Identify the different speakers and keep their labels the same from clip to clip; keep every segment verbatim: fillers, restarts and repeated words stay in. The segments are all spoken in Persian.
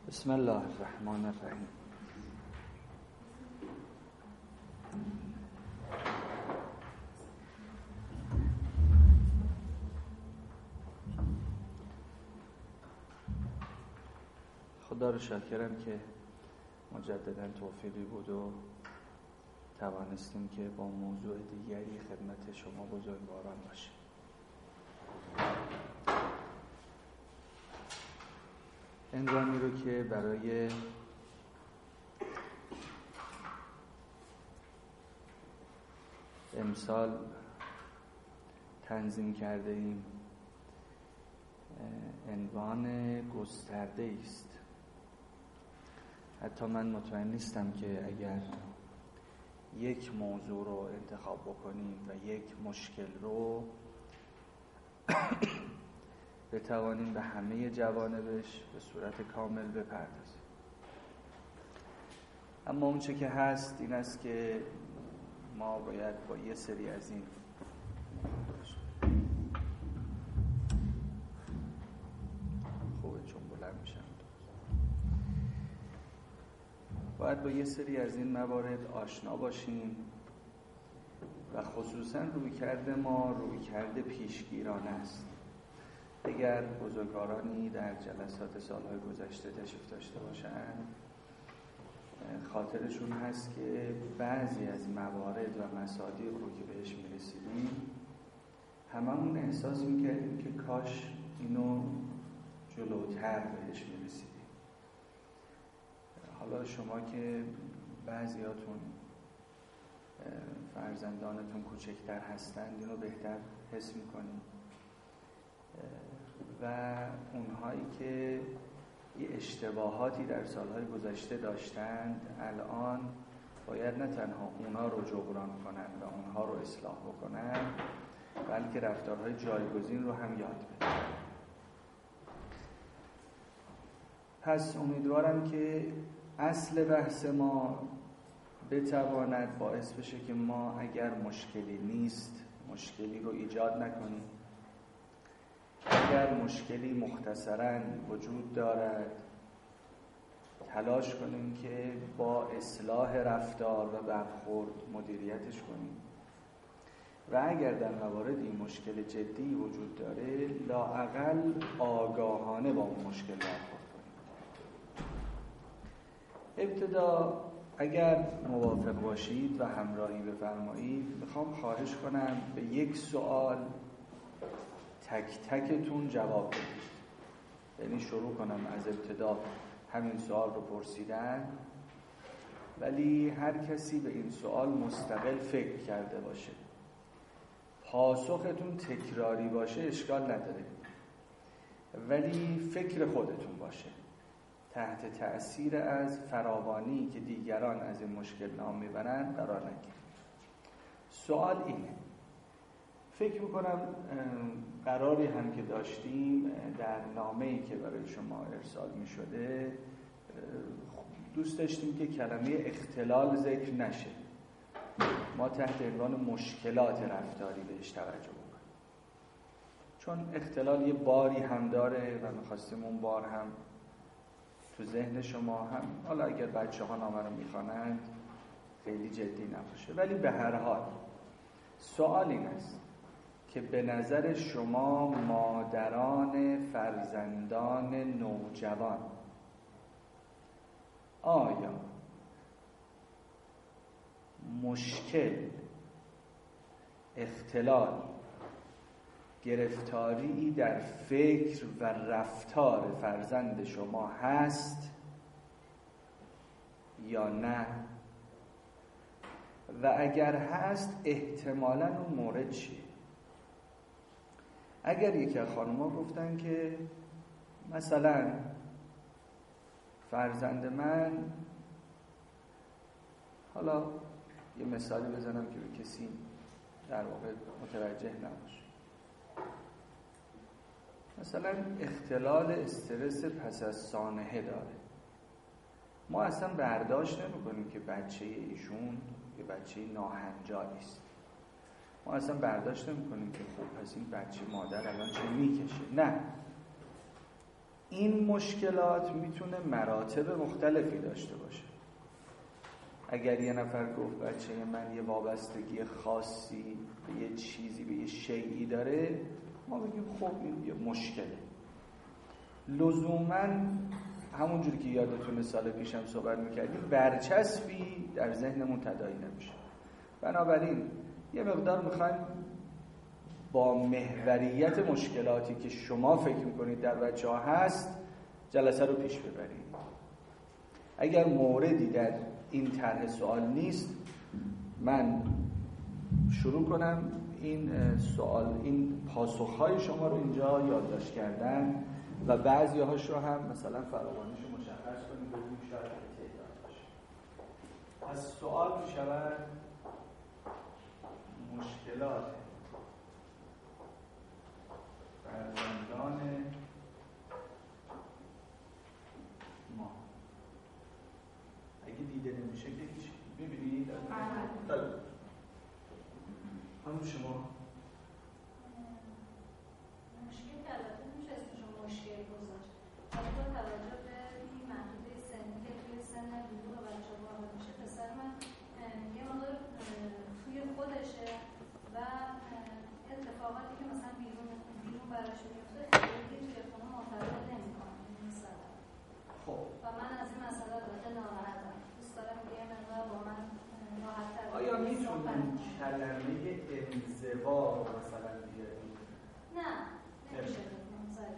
Speaker 1: بسم الله الرحمن الرحیم. خدا رو شاکرم که مجددا توفیقی بود و توانستیم که با موضوع دیگری خدمت شما بزرگواران باشیم. عنوانی رو که برای امسال تنظیم کرده ایم عنوان گسترده است. حتی من مطمئن نیستم که اگر یک موضوع رو انتخاب بکنیم و یک مشکل رو بتوانیم به همه جوانبش به صورت کامل بپردازیم. اما اون چه که هست این است که ما باید با یه سری از این خوبه چون بلند میشم باید با یه سری از این موارد آشنا باشیم و خصوصا رویکرد ما رویکرد پیشگیرانه است. اگر بزرگوارانی در جلسات سالهای گذشته تشریف داشته باشند خاطرشون هست که بعضی از موارد و مصادیق رو که بهش میرسیدیم هممون احساس میکردیم که کاش اینو جلوتر بهش میرسیدیم. حالا شما که بعضیاتون فرزندانتون کوچکتر هستند اینو بهتر حس میکنیم و اونهایی که یه اشتباهاتی در سالهای گذشته داشتند الان باید نه تنها اونها رو جبران کنن و اونها رو اصلاح بکنن بلکه رفتارهای جایگزین رو هم یاد بدن. پس امیدوارم که اصل بحث ما بتواند باعث بشه که ما اگر مشکلی نیست مشکلی رو ایجاد نکنیم، اگر مشکلی مختصراً وجود دارد تلاش کنیم که با اصلاح رفتار و برخورد مدیریتش کنیم و اگر در مواردی مشکل جدی وجود داره لااقل آگاهانه با اون مشکل برخورد کنیم. ابتدا اگر موافق باشید و همراهی بفرمایید میخوام خواهش کنم به یک سوال تک تکتون جواب بدید. یعنی شروع کنم از ابتدا همین سوال رو پرسیدن ولی هر کسی به این سوال مستقل فکر کرده باشه. پاسختون تکراری باشه اشکال نداره ولی فکر خودتون باشه، تحت تأثیر از فراوانی که دیگران از این مشکل نام میبرن قرار نگیرید. سوال اینه، فکر میکنم قراری هم که داشتیم در نامه‌ای که برای شما ارسال میشده دوست داشتیم که کلمه اختلال ذکر نشه. ما تحت عنوان مشکلات رفتاری بهش توجه بکنیم چون اختلال یه باری هم داره و میخواستیم اون بار هم تو ذهن شما هم حالا اگر بچه ها نامه رو میخوانند خیلی جدی نباشه. ولی به هر حال سوال این است که به نظر شما مادران فرزندان نوجوان آیا مشکل، اختلال، گرفتاری در فکر و رفتار فرزند شما هست یا نه؟ و اگر هست احتمالاً اون مورد چیه؟ اگر یکی از خانم‌ها گفتن که مثلا فرزند من، حالا یه مثالی بزنم که به کسی در واقع متوجه نباشه، مثلا اختلال استرس پس از سانحه داره، ما اصلا برداشت نمی‌کنیم که بچه ایشون یه بچه ناهنجاری است. ما اصلا برداشت نمی‌کنیم که خب پس این بچه مادر الان چه میکشه. نه، این مشکلات میتونه مراتب مختلفی داشته باشه. اگر یه نفر گفت بچه من یه وابستگی خاصی به یه چیزی، به یه شیئی داره، ما بگیم خب این یه مشکله. لزوماً همونجوری که یادتونه سال پیشم صحبت میکردیم برچسبی در ذهنمون تداعی نمیشه. بنابراین یه مقدار میخوایم با محوریت مشکلاتی که شما فکر میکنید در بچه ها هست جلسه رو پیش ببرید. اگر موردی در این طرح سوال نیست من شروع کنم این سوال این پاسخهای شما رو اینجا یادداشت کردن و بعضی هاش رو هم مثلا فراوانیش رو مشخص کنیم بگیم شاید تعداد باشه. از سوال می شود مشکلات فرزندان ما اگه دیده نمیشه که هیچ میبینید؟ بله. همون شما
Speaker 2: مشکل که البته میشه اسمشو مشکل گذاشت ولی با توجه به این محدوده سنی که توی سن بلوغ بچه ها وارد میشه پسر من یه مقدار توی خودشه و اتفاقاتی که مثلا بیرون بیرون براش میفته خیلی توی خونه معتبر نمیکنه مثلا.
Speaker 1: خب
Speaker 2: و من از این مسئله البته ناراحتم. دوست دارم یه مقدار با من راحت‌تر.
Speaker 1: آیا میتونید کلمه انزوا رو مثلا بیارید؟
Speaker 2: نه نمیشه بگم.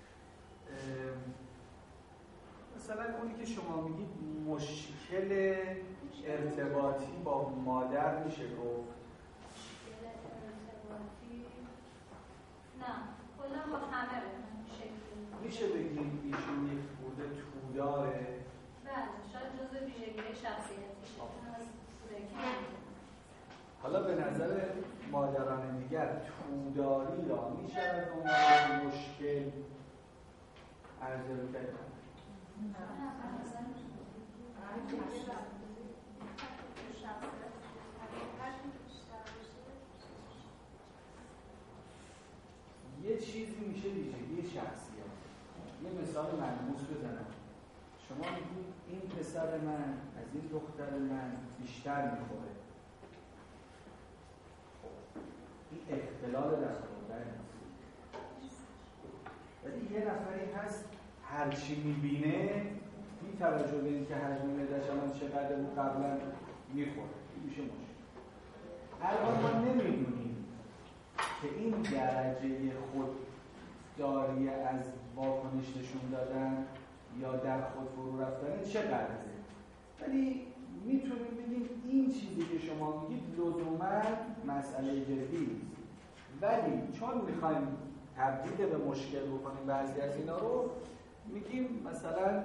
Speaker 1: مثلا اونی که شما میگید مشکل ارتباطی با مادر میشه گفت؟
Speaker 2: مشکل ارتباطی نه کلا با همه شکلی
Speaker 1: میشه بگیم ایشون یک بوده توداره؟
Speaker 2: بله شاید جزء ویژگی‌های شخصیتیشه.
Speaker 1: حالا به نظر مادران دیگر توداری را میشه از عنوان مشکل ارزیابی کرد؟ یه چیزی میشه ویژگی شخصیت. یه مثال ملموس بزنم. شما میگید این پسر من از این دختر من بیشتر میخوره. این اختلال دستاوردن نیست. ولی یه نفری هست هرچی میبینه بی توجه به این که حجم معده‌ش الان چقدر بود قبلا میخوره. این میشه مشکل. الان ما نمیدونیم که این درجه خودداری از واکنش نشون دادن یا در خود فرو رفتن چقدره، ولی میتونیم بگیم این چیزی که شما میگید لزوما مسئله جدی نیست، ولی چون میخوایم تبدیل به مشکل بکنیم بعضی از اینا رو میگیم مثلا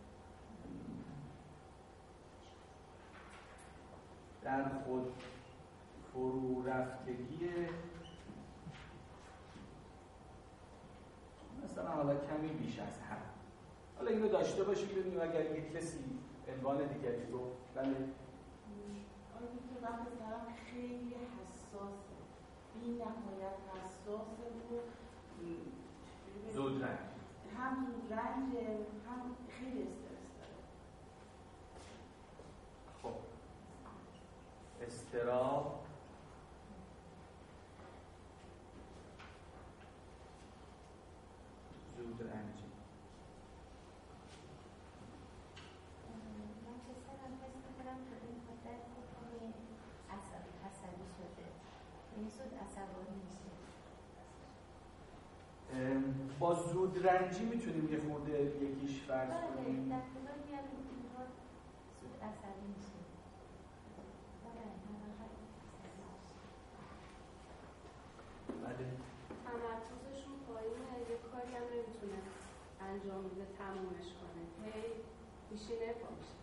Speaker 1: در خود فرو رفتگی مثلا حالا کمی بیش از حد. حالا اینو داشته باشیم ببینیم اگر یک کسی عنوان دیگری رو بله
Speaker 3: آیا میتونه وقتی دارم خیلی حساسه بی نهایت حساسه و
Speaker 1: زود رنج
Speaker 3: هم زود رنجه هم خیلی استرس داره.
Speaker 1: خب استراب زود رنجی
Speaker 4: من پسرم حس میکنم تو این مدت خیلی عصبی عصبی شده این زود عصبانی میشه.
Speaker 1: با زود رنجی میتونیم یه خورده یکیش فرض کنیم؟
Speaker 4: بله در میاد اینها زود عصبی میشه.
Speaker 1: بله
Speaker 5: تمرکزشون پایینه، یه کاری هم نمیتونه انجام بده تمومش کنه، هی میشینه پاشه.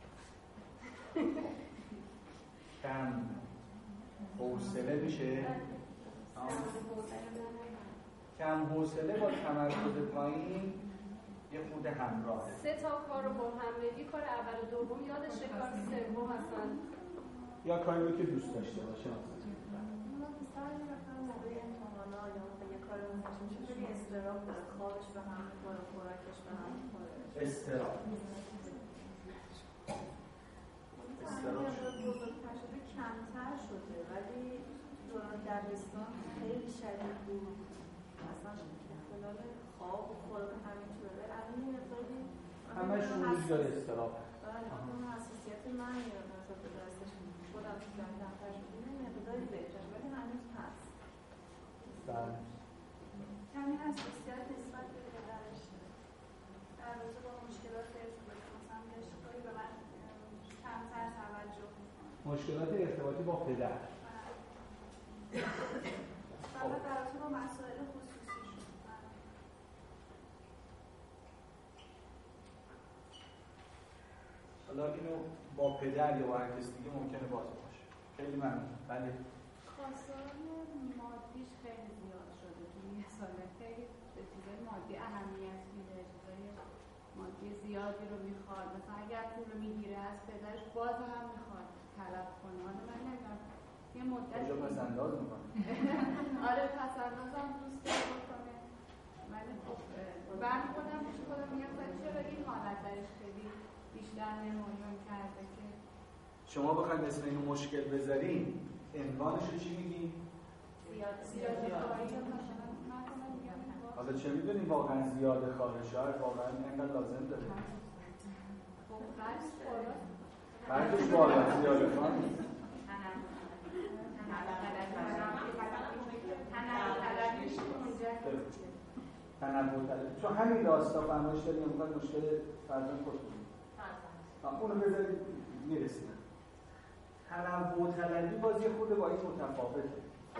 Speaker 1: کم حوصله میشه؟ کم حوصله با تمرکز پایین یه خورده همراهه.
Speaker 5: سه تا کار رو با هم بگی، کار اول و دوم یادشه، کار سوم اصلا
Speaker 1: یا کاری رو که دوست داشته باشه.
Speaker 6: مثلا مثلا موقع امتحانا یا موقع یه کار مهمش میشه خیلی اضطراب
Speaker 3: میخوره، خوابش به هم میخوره، خوراکش به هم میخوره.
Speaker 1: استراب استراب
Speaker 3: بزرگتر شده کمتر شده، ولی دوران دبستان خیلی شدید بود. اصلا اختلال خواب و خوراک همینطوره. الان یه مقداری
Speaker 1: همشون روز داره استراب.
Speaker 3: بله، اون حساسیت من میاد نسبت به دستش خودم تو زن کمتر شده. یه مقداری بهتر ولی هنوز هست.
Speaker 1: بله.
Speaker 2: کمی حساسیت نسبت به پدرش در رابطه با مشکلات ارتباطی، مثلا بهش کاری به من کمتر توجه میکنه.
Speaker 1: مشکلات ارتباطی با پدر.
Speaker 2: فقط در رابطه با مسائل خصوصیشون.
Speaker 1: حالا اینو با پدر یا با هر کس دیگه ممکنه باز باشه. خیلی ممنون. بله.
Speaker 5: خواستار مادیش خیلی زیاد شده تو یه ساله، خیلی به چیزای مادی اهمیت میده، چیزای مادی زیادی رو میخواد. مثلا اگر پول رو میگیره از پدرش باز هم میخواد طلب کنه. حالا من نمیدونم یه مدت
Speaker 1: کجا پس انداز میکنه؟
Speaker 5: آره پس اندازم دوست داره بکنه، ولی خب من خودم پیش خودم میگم چرا این حالت درش خیلی بیشتر نمایان کرده که
Speaker 1: شما بخواید اسم اینو مشکل بذارین عنوانش رو چی میگین؟
Speaker 5: زیاد زیاد خواهی یا مثلا من کنم میگم
Speaker 1: حالا چه میدونیم واقعا زیاد خواهی شاید واقعا اینقدر لازم داره
Speaker 5: خب خرش بالا
Speaker 1: خرجش بالا زیاد خواهی تنوع طلبی چون همین راستا فرمایش داریم امکان مشکل فرزند خود بودیم اونو بذارید میرسیم تنوع طلبی باز یه خود با این متفاوته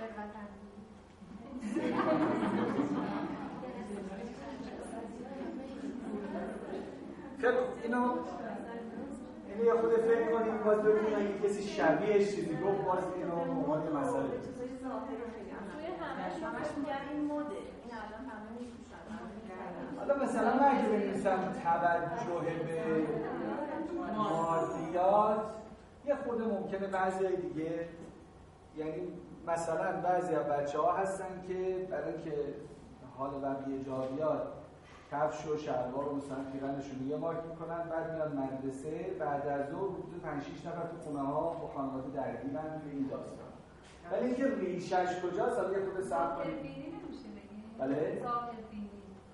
Speaker 1: خیلی اینو اینو یه خود فکر کنیم باز ببینیم اگه کسی شبیهش چیزی گفت باز اینو مورد مسئله
Speaker 3: همش میگن این مده، این الان همه میپوشن.
Speaker 1: حالا مثلا من اگه بنویسم توجه به مادیات یه خورده ممکنه بعضی دیگه، یعنی مثلا بعضی از بچه ها هستن که برای اینکه حال بقیه جا بیاد کفش و شلوار و مثلا پیرنشون یه مارک میکنن، بعد میاد مدرسه بعد از ظهر حدود پنج شش نفر تو خونه ها با خانواده درگیرن به این داستان. ولی اینکه ریشش کجاست حالا یه خورده صبر کنید.
Speaker 2: ظاهربینی نمیشه بگیم.
Speaker 1: بله؟
Speaker 2: ظاهربینی.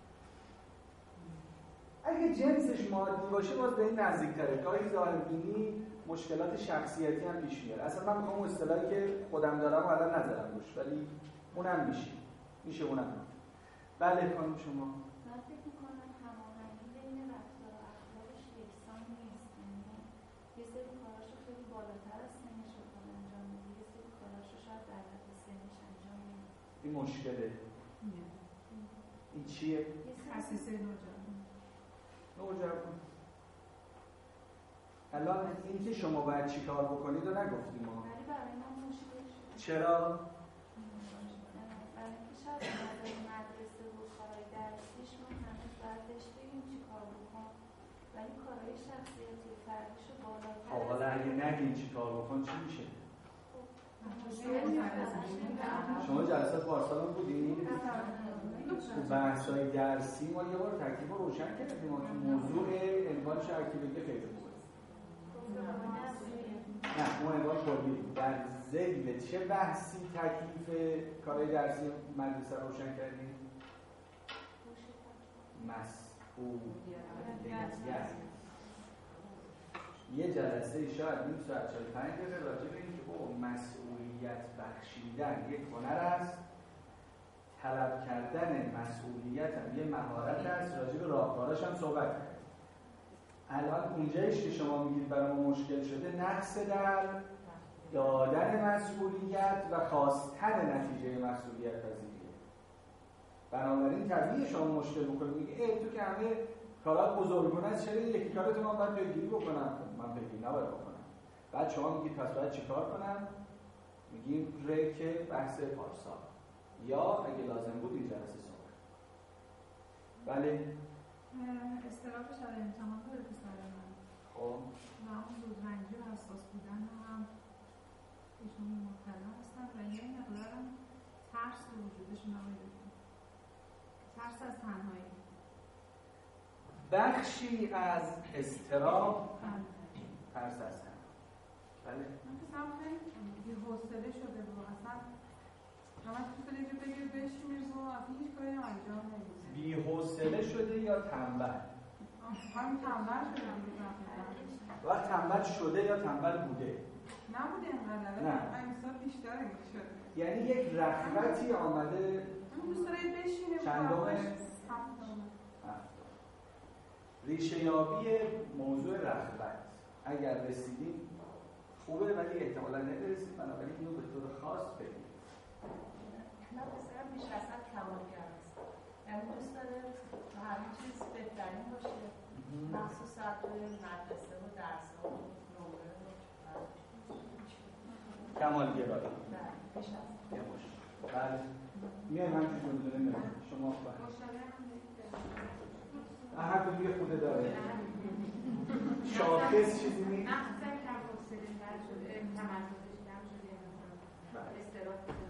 Speaker 1: اگه جنسش مادی باشه باز به این نزدیک‌تره. گاهی ظاهربینی مشکلات شخصیتی هم پیش میاره. اصلا من میخوام اون اصطلاحی که خودم دارم الان نذارم روش، ولی اونم میشه. میشه اونم. بله خانم شما.
Speaker 4: من فکر می‌کنم هماهنگی بین رفتار و اخلاقش یکسان نیست. یه سری کاراشو خیلی بالاتر از سنش بکنه انجام میده، یه سری کاراشو شاید در حد سنش انجام نمیده.
Speaker 1: این مشکله. این چیه؟
Speaker 5: خصیصه نوجوان.
Speaker 1: نوجوان. الان این که شما باید چی کار بکنید رو نگفتیم ما.
Speaker 4: ولی برای من مشکل شده.
Speaker 1: چرا؟
Speaker 4: برای اینکه شاید نظر مدرسه و کارهای درسیش ما هنوز باید بهش بگیم چی کار بکن، ولی کارهای شخصیتی و فردیشو بالاتر.
Speaker 1: خب حالا اگه نگین چی کار بکن چی میشه؟ شما جلسات پارسال هم بودید؟ تو بحث‌های درسی ما یه بار تکلیف رو روشن کردیم، ما تو موضوع عنوانش هر کی بگه خیلی خوبه. نه اون عنوان کلی در ذیل چه بحثی تکلیف کارهای درسی مدرسه رو روشن کردیم؟ مسئولیت. یه جلسه شاید نیم ساعت چهل و پنج دقیقه راجع به اینکه او مسئولیت بخشیدن یک هنر است، طلب کردن مسئولیت هم یه مهارت است، راجع به راهکاراش هم صحبت کرد. الان اونجایش که شما میگید برای ما مشکل شده نقص در دادن مسئولیت و خواستن نتیجه مسئولیت پذیریه. بنابراین طبیعیه شما مشکل بکنید میگه ای تو که همه کارات بزرگونه است چرا یکی کارت من باید پیگیری بکنم؟ من پیگیری نباید بکنم. بعد شما میگید پس باید چیکار کنم؟ میگیم ریک بحث پارسال یا اگه لازم بود این جلسه صحبت. بله
Speaker 6: استراب شب امتحان داره پسر من.
Speaker 1: خب
Speaker 6: و اون زودرنجی و حساس بودن هم ایشون مبتلا هستن و یه مقدارم ترس تو وجودشون هم میدونم. ترس از تنهایی.
Speaker 1: بخشی از اضطراب ترس از تنهایی. بله.
Speaker 6: من پسرم خیلی بی‌حوصله شده بود. اصلا همش دوست داره یه جا بگیر بشینه و اصلا هیچ کاری انجام نمیده.
Speaker 1: بی‌حوصله شده یا تنبل؟
Speaker 6: همین تنبل شده دیگه.
Speaker 1: وقت تنبل شده یا تنبل بوده؟
Speaker 6: نبوده اینقدر.
Speaker 1: نه.
Speaker 6: این سال بیشتر شده.
Speaker 1: یعنی یک رغبتی آمده.
Speaker 6: من دوست داره بشینه.
Speaker 1: چندمه؟ ریشه یابی موضوع رغبت. اگر رسیدیم خوبه، ولی احتمالاً نرسید، بنابراین اینو به طور خاص بگیم.
Speaker 3: من پسرم بیش از حد کمالگر است. یعنی دوست داره تو همه چیز بهترین باشه، مخصوصا توی مدرسه و درس‌ها و نمره و
Speaker 1: کمالگرایی.
Speaker 3: نه، بیش از
Speaker 1: یه باشه. بله. میای من چیز رو دونه میرم. شما باید. هر دو یه خوده داره. شاخص چیزی نیست؟
Speaker 6: مخصوصا کم حوصله تر شده، تمرکزش کم شده، استراب شده.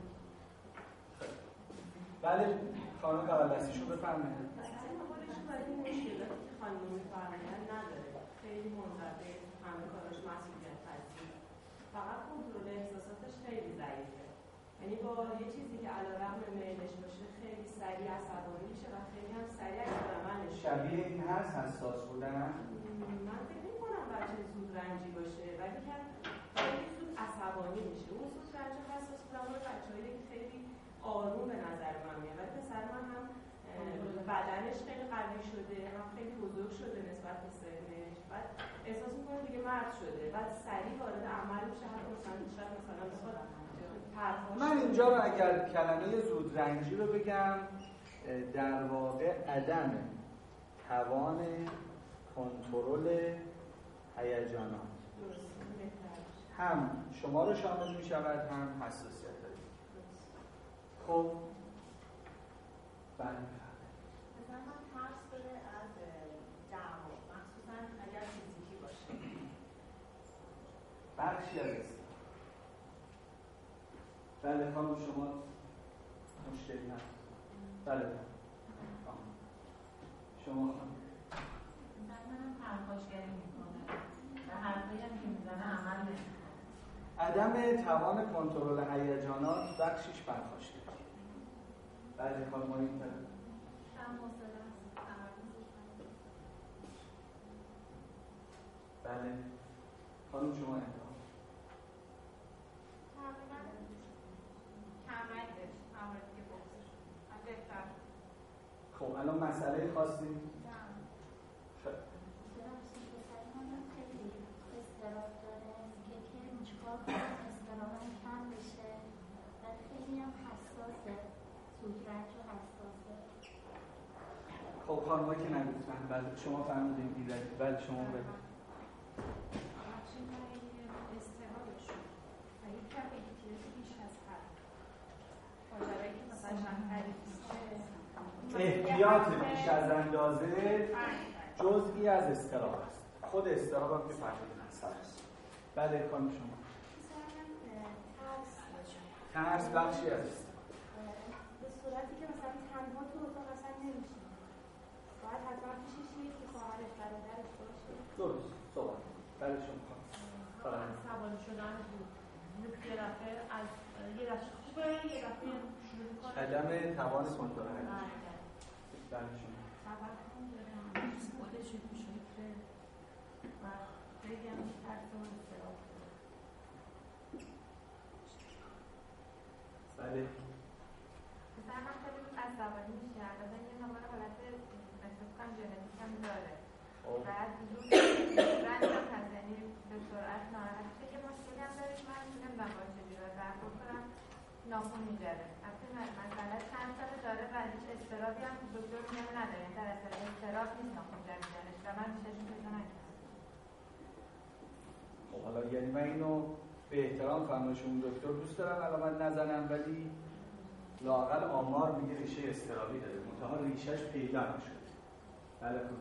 Speaker 1: بله، خانم کاغلدستیشو بفرمایید.
Speaker 7: اصلا خودش برای این مشکلاتی که خانم می‌فرمایند نداره. خیلی منضبط، همه کاراش مسئولیت پذیر. فقط کنترل احساساتش خیلی ضعیفه. یعنی با یه چیزی که علیرغم میلش باشه خیلی سریع عصبانی میشه و خیلی هم سریع عصبانی میشه.
Speaker 1: شبیه این هست حساس بودن؟
Speaker 7: من فکر نمی‌کنم بچه زود رنجی باشه، ولی که خیلی زود عصبانی میشه. اون زود رنج و حساس بودن رو بچه‌هایی که خیلی آروم به نظر من میاد. ولی پسر من هم بدنش خیلی قوی شده، هم خیلی بزرگ شده نسبت به سنش. بعد احساس می‌کنه دیگه مرد شده. بعد سریع وارد عمل میشه، حتی مثلا شاید مثلا بخواد
Speaker 1: من اینجا رو اگر کلمه زودرنجی رو بگم، در واقع عدم توان کنترل هیجانات هم شما رو شامل می شود، هم حساسیت دارید. خب بله
Speaker 3: مثلا من ترس داره از دعوا، مخصوصا اگر فیزیکی باشه.
Speaker 1: بخشی از است. بله خانم شما مشکلی هست. بله شما خانم
Speaker 3: منم پرخاشگری میکنه و حرفایی هم که میزنه عمل نمیکنه.
Speaker 1: عدم توان کنترل هیجانات بخشیش پرخاشگری. بله خانم ما این طرف
Speaker 2: کم حوصله است.
Speaker 1: بله خانم شما انتها.
Speaker 5: تقریبا کمرنگش عملی که بازش بهتر.
Speaker 1: خب الان مسئله خاصی؟ خب
Speaker 4: خیلی استراب داره که که چیکار کنم استرابم کم بشه و خیلی هم حساسه، زودرنج و حساسه.
Speaker 1: خب خانم‌ها که نگفتن. بله شما فهمیدین ایرادی. بله شما بگید.
Speaker 5: همچنین برای استرابشون و یک کم احتیاج بیش از حد ماجرایی که مثلا چند تعریف
Speaker 1: احتیاط بیش از اندازه جزئی از اضطراب است. خود اضطراب هم که فهمیدین هست. بله خانم شما. ترس بخشی از اضطراب.
Speaker 4: به صورتی که مثلا تنها تو اتاق اصلا نمیشه. باید حتما پیشش نیست که خواهرش برادرش باشه.
Speaker 1: درست صحبت. بله شما خانم.
Speaker 3: عصبانی شدن بود. یه دفعه از یه دفعه خوبه، یه دفعه شروع می‌کنه.
Speaker 1: عدم توان کنترل هیجان. بله شما.
Speaker 3: سبب داره خودش میشه که و خیلی هم ترس و استراب داره.
Speaker 1: بله.
Speaker 5: مثلا من خیلی عصبانی میشم. مثلا یه نمونه حالت احساس کنم ژنتیک هم داره. بعد زود رنج هم هست، یعنی به سرعت ناراحت میشه. یه مشکلی هم داره که من نمیدونم باید چجوری باید برخورد کنم، ناخن می‌جره. البته مثلا چند ساله داره و هیچ استرابی هم دکتر میگه نداره، یعنی در اثر استراب نیست ناخن جریدنش و من بیشترش پیدا نکردم.
Speaker 1: خب حالا یعنی من اینو به احترام فرمایش اون دکتر دوست دارم علامت نزنم، ولی لااقل آمار میگه ریشه استرابی داره، منتها ریشهش پیدا نشده. بله خب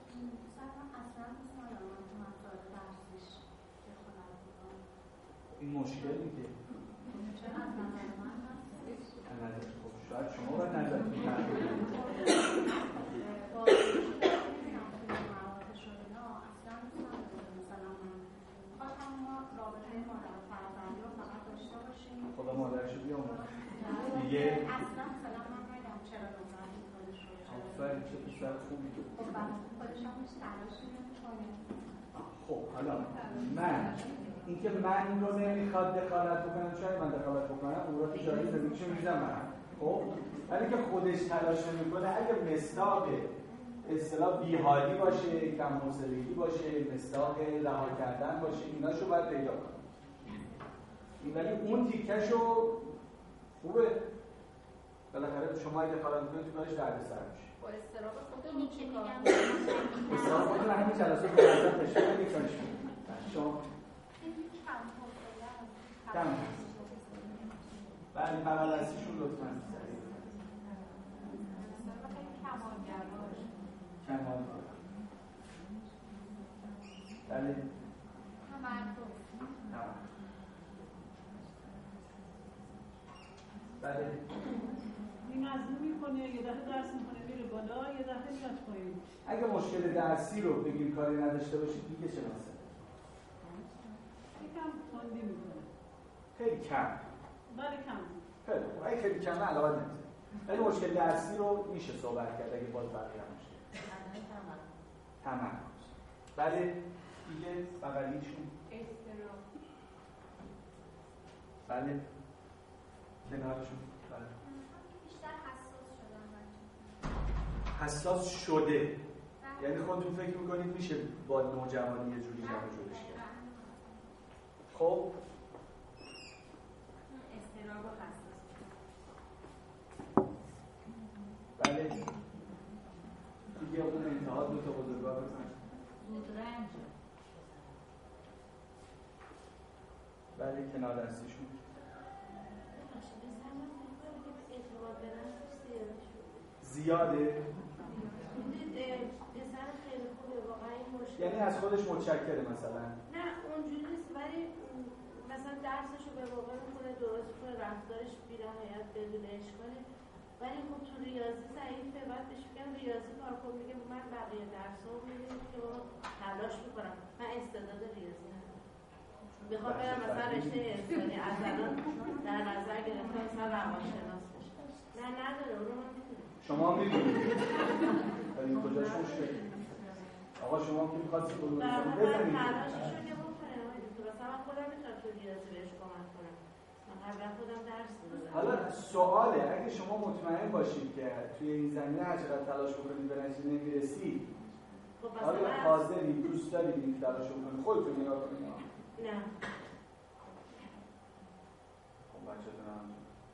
Speaker 1: این مشکل میگه شاید شما باید نظرتون تغییر بدید. دیگه
Speaker 5: اصلا مثلا من نگم چرا نظر میکنه شو
Speaker 1: آفرین چه پسر خوبی بود.
Speaker 5: خب خودش هم هیچ تلاشی نمیکنه.
Speaker 1: خب حالا من اینکه من رو نمیخواد دخالت بکنم، شاید من دخالت بکنم امورات جاری زندگیشو می‌ریزم من. خب ولی که خودش تلاش نمیکنه، اگه مصداق اصطلاح بی‌حالی باشه، کم حوصلگی باشه، مصداق رها کردن باشه، ایناشو باید پیدا کنه. این ولی اون تیکشو خوبه بالاخره شما اگه دخالت کنید تو کارش دردسر میشه.
Speaker 5: با استراب خودمون
Speaker 4: که
Speaker 5: چیکار
Speaker 4: میگم
Speaker 5: کنیم؟
Speaker 1: استراب خودتون همین جلسات رو ازت تشویق بدید کارش کنید. شما
Speaker 5: کم حوصله است.
Speaker 1: کم ولی بغل دستیشون لطفاً سریع
Speaker 5: استراب خیلی کمال‌گرا باشه.
Speaker 1: کمال بله
Speaker 5: تمرکز.
Speaker 1: بله
Speaker 8: این مضمون میکنه، یه دفعه درس میکنه میره بالا، یه دفعه میاد پایین.
Speaker 1: اگه مشکل درسی رو بگیم کاری نداشته باشید دیگه چه مسئله؟
Speaker 8: یکم تندی میکنه.
Speaker 1: خیلی کم.
Speaker 8: بله کم.
Speaker 1: خیلی خوب. اگه خیلی کمه علاوه نمیزه. ولی مشکل درسی رو میشه صحبت کرد اگه باز بقیه هم مشکل. تمرکز. بله دیگه بغلیشون.
Speaker 5: استراب.
Speaker 1: بله کنارشون. بله.
Speaker 4: بیشتر حساس شدن بچه.
Speaker 1: حساس شده. یعنی خودتون فکر میکنید میشه با نوجوانی یه جوری جمع جورش کرد. خب
Speaker 5: استراب و حساس.
Speaker 1: بله دیگه اون انتها دو تا بزرگوار بزن.
Speaker 5: زودرنج.
Speaker 1: بله کنار دستیشون. زیاده؟
Speaker 9: پسر خیلی خوبه واقعا این مشکل.
Speaker 1: یعنی از خودش متشکره مثلا؟
Speaker 9: نه اونجوری نیست ولی مثلا درسشو به موقع میکنه، درست کنه، رفتارش بی‌نهایت بدون اشکاله، ولی خب تو ریاضی ضعیفه. بعد بهش میگم ریاضی کار کن، میگه من بقیه درس‌ها رو می‌بینم که تلاش میکنم، من استعداد ریاضی ندارم. بخوام برم مثلا رشته انسانی از الان در نظر گرفتم مثلا روانشناس بشم. نه نداره، اون رو من می‌دونم.
Speaker 1: شما می‌دونید ولی کجاش مشکل؟ آقا شما که می‌خواستید اون رو بزنید
Speaker 9: بزنید تلاششو که بکنه. مثلا من خودم میتونم تو ریاضی بهش کمک کنم، من قبلا خودم درس می‌دادم.
Speaker 1: حالا سواله اگه شما مطمئن باشید که توی این زمینه هر چقدر تلاش بکنید به نتیجه نمی‌رسید، آیا حاضری دوست دارید این تلاش رو کنید خودتون نگاه کنید؟
Speaker 9: نه.
Speaker 1: خب بچه‌تون هم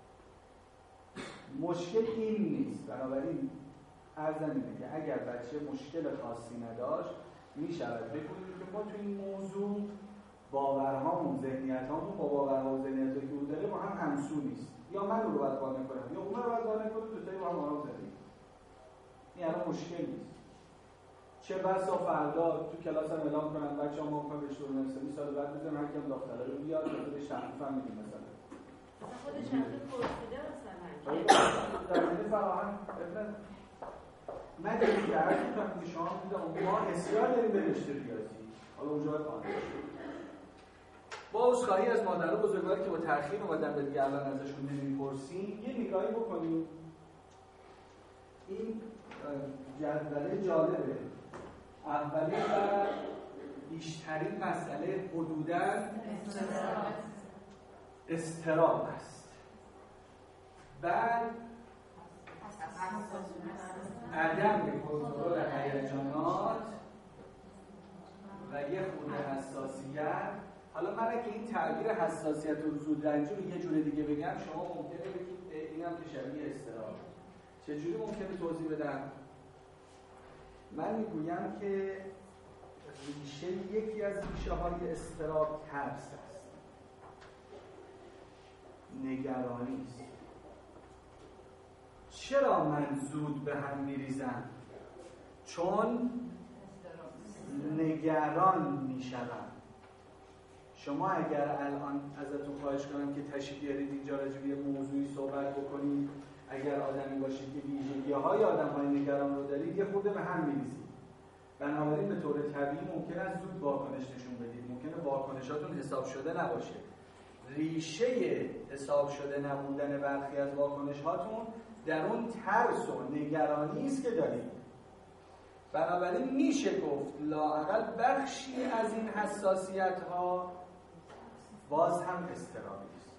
Speaker 1: مشکل این نیست. بنابراین عرضم اینه که اگر بچه مشکل خاصی نداشت میشود بکنید که ما توی این موضوع باورهامون، ذهنیت‌هامون با باورها و ذهنیتی که او داره با هم همسو نیست. یا من رو باید قانع کنم یا اون رو باید قانع کنم، دو تایی با هم آرام زندگی. این الان مشکل نیست. چه بسا فردا تو کلاس هم اعلام کنن بچه‌ها ما می‌خوایم رشته هنرستانی سال بعد بزنیم هر کیم داوطلب رو بیاد تا بهش تخفیف هم میدیم مثلا.
Speaker 9: خودش هم تو پرسیده مثلا.
Speaker 1: در این فراهم من دیگه که هر کنم که شما میدونم ما اصرار داریم به رشته ریاضی. حالا اونجا باید قانع شد. با عذرخواهی از مادر و بزرگواری که با تأخیر اومدن به دیگه الان ازشون نمی‌پرسیم، یه نگاهی بکنیم. این جدول جالبه. اولی و بیشترین مسئله حدوداً اضطراب است. بعد عدم کنترل هیجانات و یه خورده حساسیت. حالا من اگه این تعبیر حساسیت و زودرنجی رو یه جور دیگه بگم شما ممکنه بگید اینم که شبیه اضطراب. چجوری ممکنه توضیح بدم؟ من میگویم که ریشه یکی از ریشه های اضطراب ترس است، نگرانی است. چرا من زود به هم میریزم؟ چون نگران میشم. شما اگر الان ازتون خواهش کنم که تشریف بیارید اینجا راجع به موضوعی صحبت بکنید، اگر آدمی باشید که ویژگی‌های آدم‌های نگران رو دارید یه خورده به هم می‌ریزید. بنابراین به طور طبیعی ممکن است زود واکنش نشون بدید، ممکنه واکنشاتون حساب شده نباشه، ریشه حساب شده نبودن برخی از واکنش هاتون در اون ترس و نگرانی است که دارید. بنابراین میشه گفت لااقل بخشی از این حساسیت ها باز هم اضطرابی است.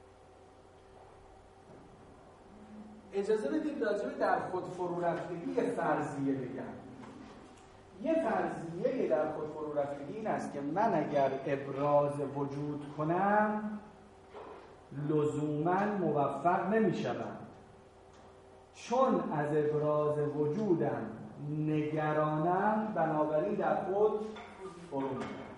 Speaker 1: اجازه بدید راجع به در خود فرو رفتگی یه فرضیه بگم. یه فرضیه در خود فرو رفتگی این است که من اگر ابراز وجود کنم لزوماً موفق نمیشم، چون از ابراز وجودم نگرانم، بنابراین در خود فرو میرم.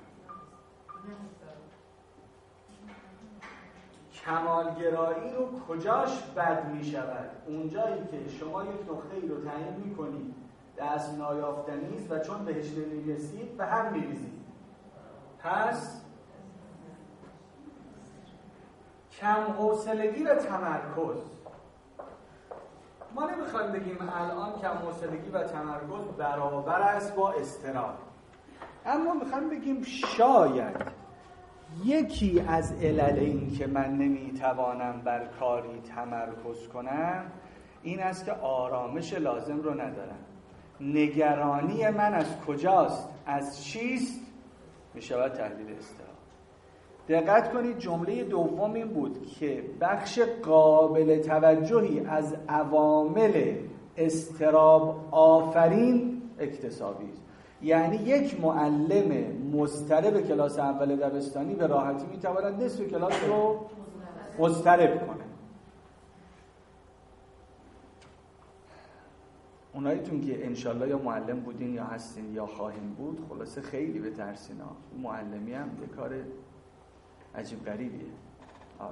Speaker 1: کمالگرایی رو کجاش بد می شود؟ اونجایی که شما یک نقطه‌ای رو تعیین می کنید دست نایافتنی است و چون بهش نمی‌رسید به هم می‌ریزید. پس کم حوصلگی و تمرکز. ما نمیخوایم بگیم الان کم حوصلگی و تمرکز برابر است با اضطراب، اما میخوایم بگیم شاید یکی از علل این که من نمیتوانم بر کاری تمرکز کنم این است که آرامش لازم رو ندارم. نگرانی من از کجاست؟ از چیست؟ میشود تحلیل اضطراب. دقت کنید جمله دوم این بود که بخش قابل توجهی از عوامل اضطراب آفرین اکتسابی است. یعنی یک معلم مضطرب کلاس اول دبستانی به راحتی میتواند نصف کلاس رو مضطرب کنه. اوناییتون که انشالله یا معلم بودین یا هستین یا خواهیم بود، خلاصه خیلی به ترسینا. معلمی هم یه کار عجیب غریبیه. آره.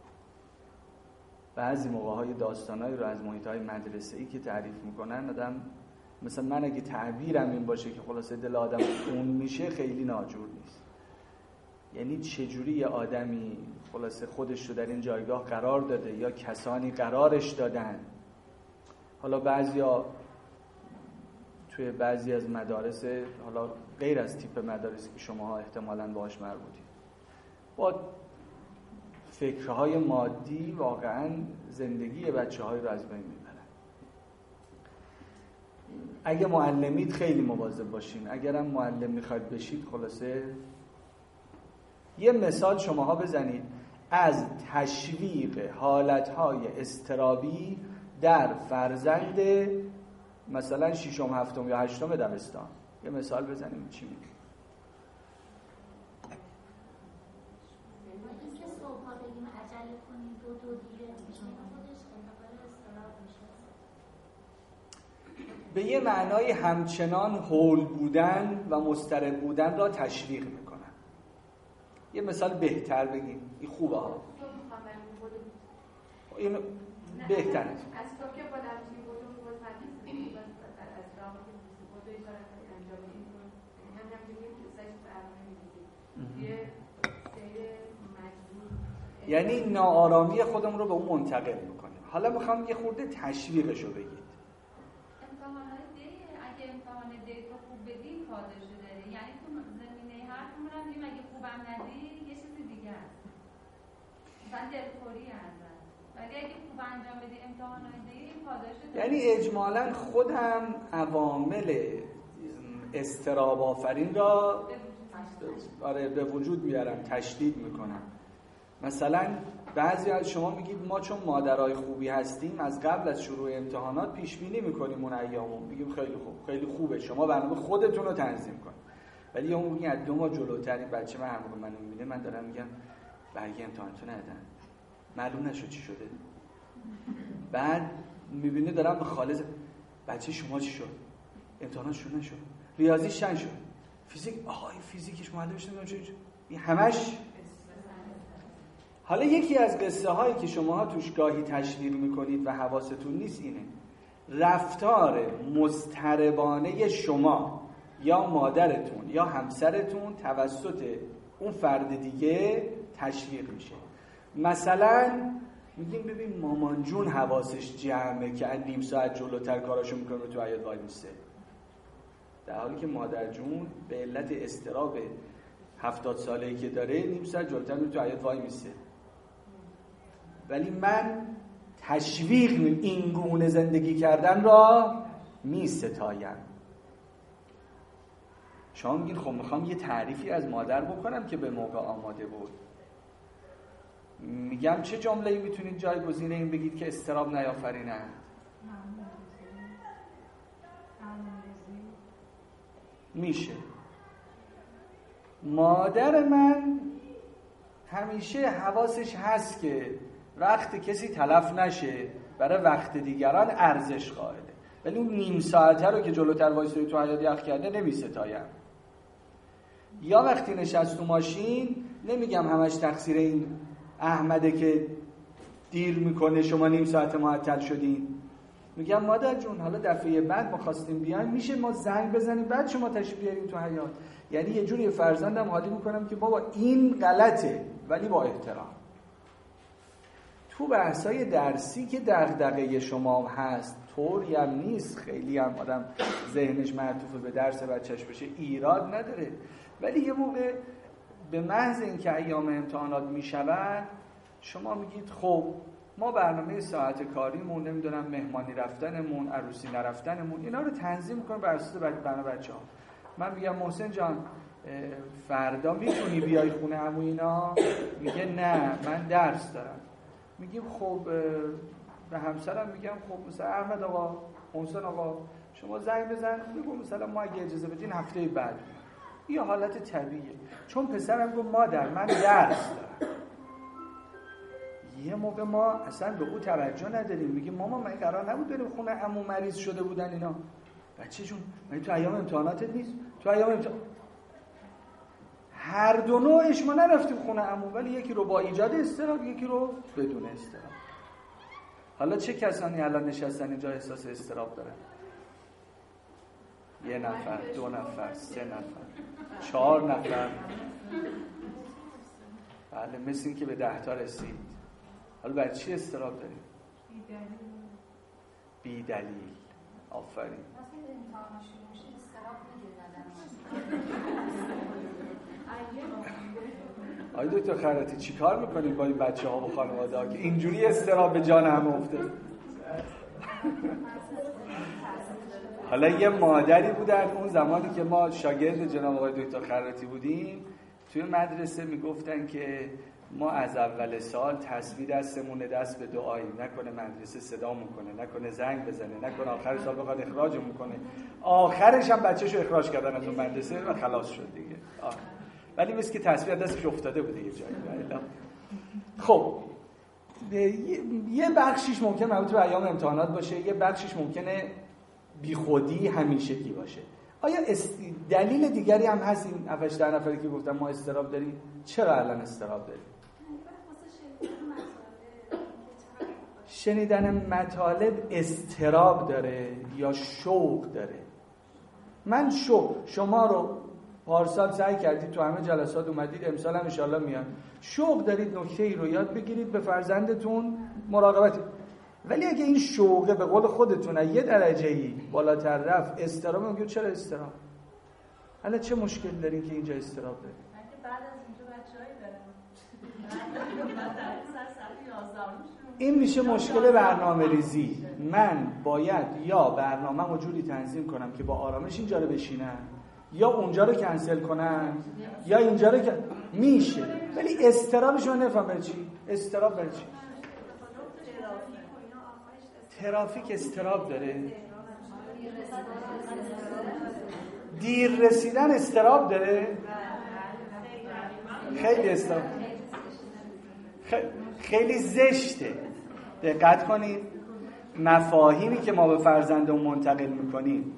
Speaker 1: بعضی موقع‌های داستانایی رو از محیط‌های مدرسه‌ای که تعریف میکنن آدم، مثلا من اگه تعبیرم این باشه که خلاصه دل آدم خون میشه، خیلی ناجور نیست. یعنی چجوری یه آدمی خلاصه خودش رو در این جایگاه قرار داده یا کسانی قرارش دادن. حالا بعضیا توی بعضی از مدارس، حالا غیر از تیپ مدارسی که شماها احتمالاً باهاش مربوطید، با فکرهای مادی واقعاً زندگی بچه‌های رو از بین میبرن. اگه معلمید خیلی مواظب باشین. اگرم معلم میخواید بشید، خلاصه یه مثال شماها بزنید از تشویق حالتهای اضطرابی در فرزند مثلا ششم هفتم یا هشتم دبستان. یه مثال بزنیم چی میگه؟
Speaker 4: اینکه صبحا بگیم عجله کنیم دو دو دیگه میشه، خودش انتقال اضطراب میشه.
Speaker 1: به یه معنای همچنان هول بودن و مضطرب بودن را تشویق میکنن. یه مثال بهتر بگیم، این خوبه ها. این بهتره.
Speaker 5: از تو که بلند شی بود و بود حدیث از راه که بود اشاره انجام این بود. هم هم میگیم که سایت برنامه می‌دید. یه سیر مجبور،
Speaker 1: یعنی ناآرامی خودمون رو به اون منتقل میکنیم. حالا میخوام یه خورده تشویقش رو بگید.
Speaker 10: امتحانات دی، اگه امتحان دی تو خوب بدی پاداش داری. یعنی تو زمینه هر کمون هم اگه خوبم ندی یه چیز دیگه است. مثلا دلخوری ازت. ولی اگه خوب انجام بدی امتحانات دی این پاداش داری.
Speaker 1: یعنی اجمالاً خودم عوامل اضطراب آفرین را آره به وجود میارم، تشدید میکنم. مثلا بعضی از شما میگید ما چون مادرای خوبی هستیم از قبل از شروع امتحانات پیش بینی میکنیم اون ایامو، میگیم خیلی خوب، خیلی خوبه، شما برنامه خودتون رو تنظیم کنید. ولی اون میگه از دو ماه جلوتری بچه من هر موقع منو میبینه من دارم میگم برگه امتحانتون ندن، معلوم نشد چی شده. بعد میبینه دارم به خالص بچه شما چی شد؟ امتحانات شروع نشد، ریاضی شن شد، فیزیک آهای فیزیکش معلمش نمیدونم چه این همش. حالا یکی از قصه هایی که شماها توش گاهی تشویق میکنید و حواستون نیست اینه رفتار مضطربانه شما یا مادرتون یا همسرتون توسط اون فرد دیگه تشویق میشه. مثلا میگیم ببین مامان جون حواسش جمعه که از نیم ساعت جلوتر کاراشو میکنه تو عیاد وای میسته، در حالی که مادر جون به علت اضطراب هفتاد ساله‌ای که داره نیم ساعت جلوتر تو عیاد وای میسته. ولی من تشویق این گونه زندگی کردن را می ستایم. شما میگین خب میخوام یه تعریفی از مادر بکنم که به موقع آماده بود. میگم چه جمله‌ای میتونید جایگزین این بگید که اضطراب نیافرینند؟ میشه. مادر من همیشه حواسش هست که وقت کسی تلف نشه، برای وقت دیگران ارزش قائله، ولی اون نیم ساعته رو که جلوتر وایساده تو حیاط یخ کرده نمیستایم. یا وقتی نشست تو ماشین، نمیگم همش تقصیر این احمده که دیر میکنه شما نیم ساعت معطل شدین، میگم مادر جون حالا دفعه بعد ما خواستیم بیایم میشه ما زنگ بزنیم بعد شما تشریف بیاریم تو حیاط. یعنی یه جوری فرزندم حالی میکنم که بابا این غلطه ولی با احترام. تو بحثای درسی که دغدغه شما هست، طوری هم نیست خیلی هم آدم ذهنش معطوف به درس بچهش بشه، ایراد نداره، ولی یه موقع به محض اینکه ایام امتحانات میشود شما میگید خب ما برنامه ساعت کاریمون، نمیدونم مهمانی رفتنمون، عروسی نرفتنمون، اینا رو تنظیم کنیم بر اساس برنامه بچه‌ها. من میگم محسن جان فردا میتونی بیای خونه عمو اینا؟ میگه نه من درس دارم. میگیم خب به همسرم میگم خب مثلا احمد آقا، محسن آقا شما زنگ بزن بگو مثلا ما اگه اجازه بدین هفته بعد. یه حالت طبیعیه. چون پسرم گفت مادر من درس دارم. یه موقع ما اصلا به او توجه نداریم، میگیم ماما من قرار نبود بریم خونه عمو مریض شده بودن اینا. بچه جون من تو ایام امتحاناتت نیست؟ تو ایام امتحان هر دو نوعش ما نرفتیم خونه عمو، ولی یکی رو با ایجاد اضطراب، یکی رو بدون اضطراب. حالا چه کسانی الان نشستن اینجا احساس اضطراب دارن؟ یه نفر، دو نفر، سه نفر، چهار نفر. بله مثل این که به ده تا رسید. حالا برای چی اضطراب داریم؟ بی دلیل. آفرین. آی دکتر خیراتی چی کار میکنید با این بچه ها و خانواده ها که اینجوری اضطراب به جان هم افته؟ حالا یه مادری بودن اون زمانی که ما شاگرد جناب آقای دکتر خیراتی بودیم توی مدرسه میگفتن که ما از اول سال تصویر دستمونه دست به دعاییم، نکنه مدرسه صدا میکنه، نکنه زنگ بزنه، نکنه آخر سال بخواد اخراجمون کنه. آخرش هم بچه‌شو اخراج کردن از اون مدرسه و خلاص شد دیگه. آه. ولی مثل که تصویر دستش افتاده بوده یه جایی. خب یه بخشیش ممکنه مربوط به ایام امتحانات باشه، یه بخشیش ممکنه بیخودی همیشگی باشه. آیا است... دلیل دیگری هم هست این هفتش ده نفری که گفتم ما اضطراب داریم؟ چرا الان اضطراب داریم؟ شنیدن مطالب اضطراب داره یا شوق داره؟ من شوق، شما رو پارسال سعی کردید تو همه جلسات اومدید، امسال هم انشالله میان، شوق دارید نکته‌ای رو یاد بگیرید، به فرزندتون مراقبت. ولی اگه این شوقه به قول خودتون یه درجه‌ای بالاتر رفت، اضطراب میگه چرا اضطراب؟ حالا چه مشکل دارین که اینجا اضطراب دارین؟
Speaker 3: من بعد از اینجا بچه‌ای دارم. بعد از سال یازده
Speaker 1: این میشه مشکل برنامه ریزی. من باید یا برنامه‌مو جوری تنظیم کنم که با آرامش اینجا رو بشینم، یا اونجا رو کنسل کنم، یا اینجا رو که میشه. ولی اضطرابش رو نفهم برای چی؟ اضطراب برای چی؟ ترافیک اضطراب داره؟ دیر رسیدن اضطراب داره؟ خیلی اضطراب خیلی زشته. دقت کنید مفاهیمی که ما به فرزندمون منتقل میکنیم.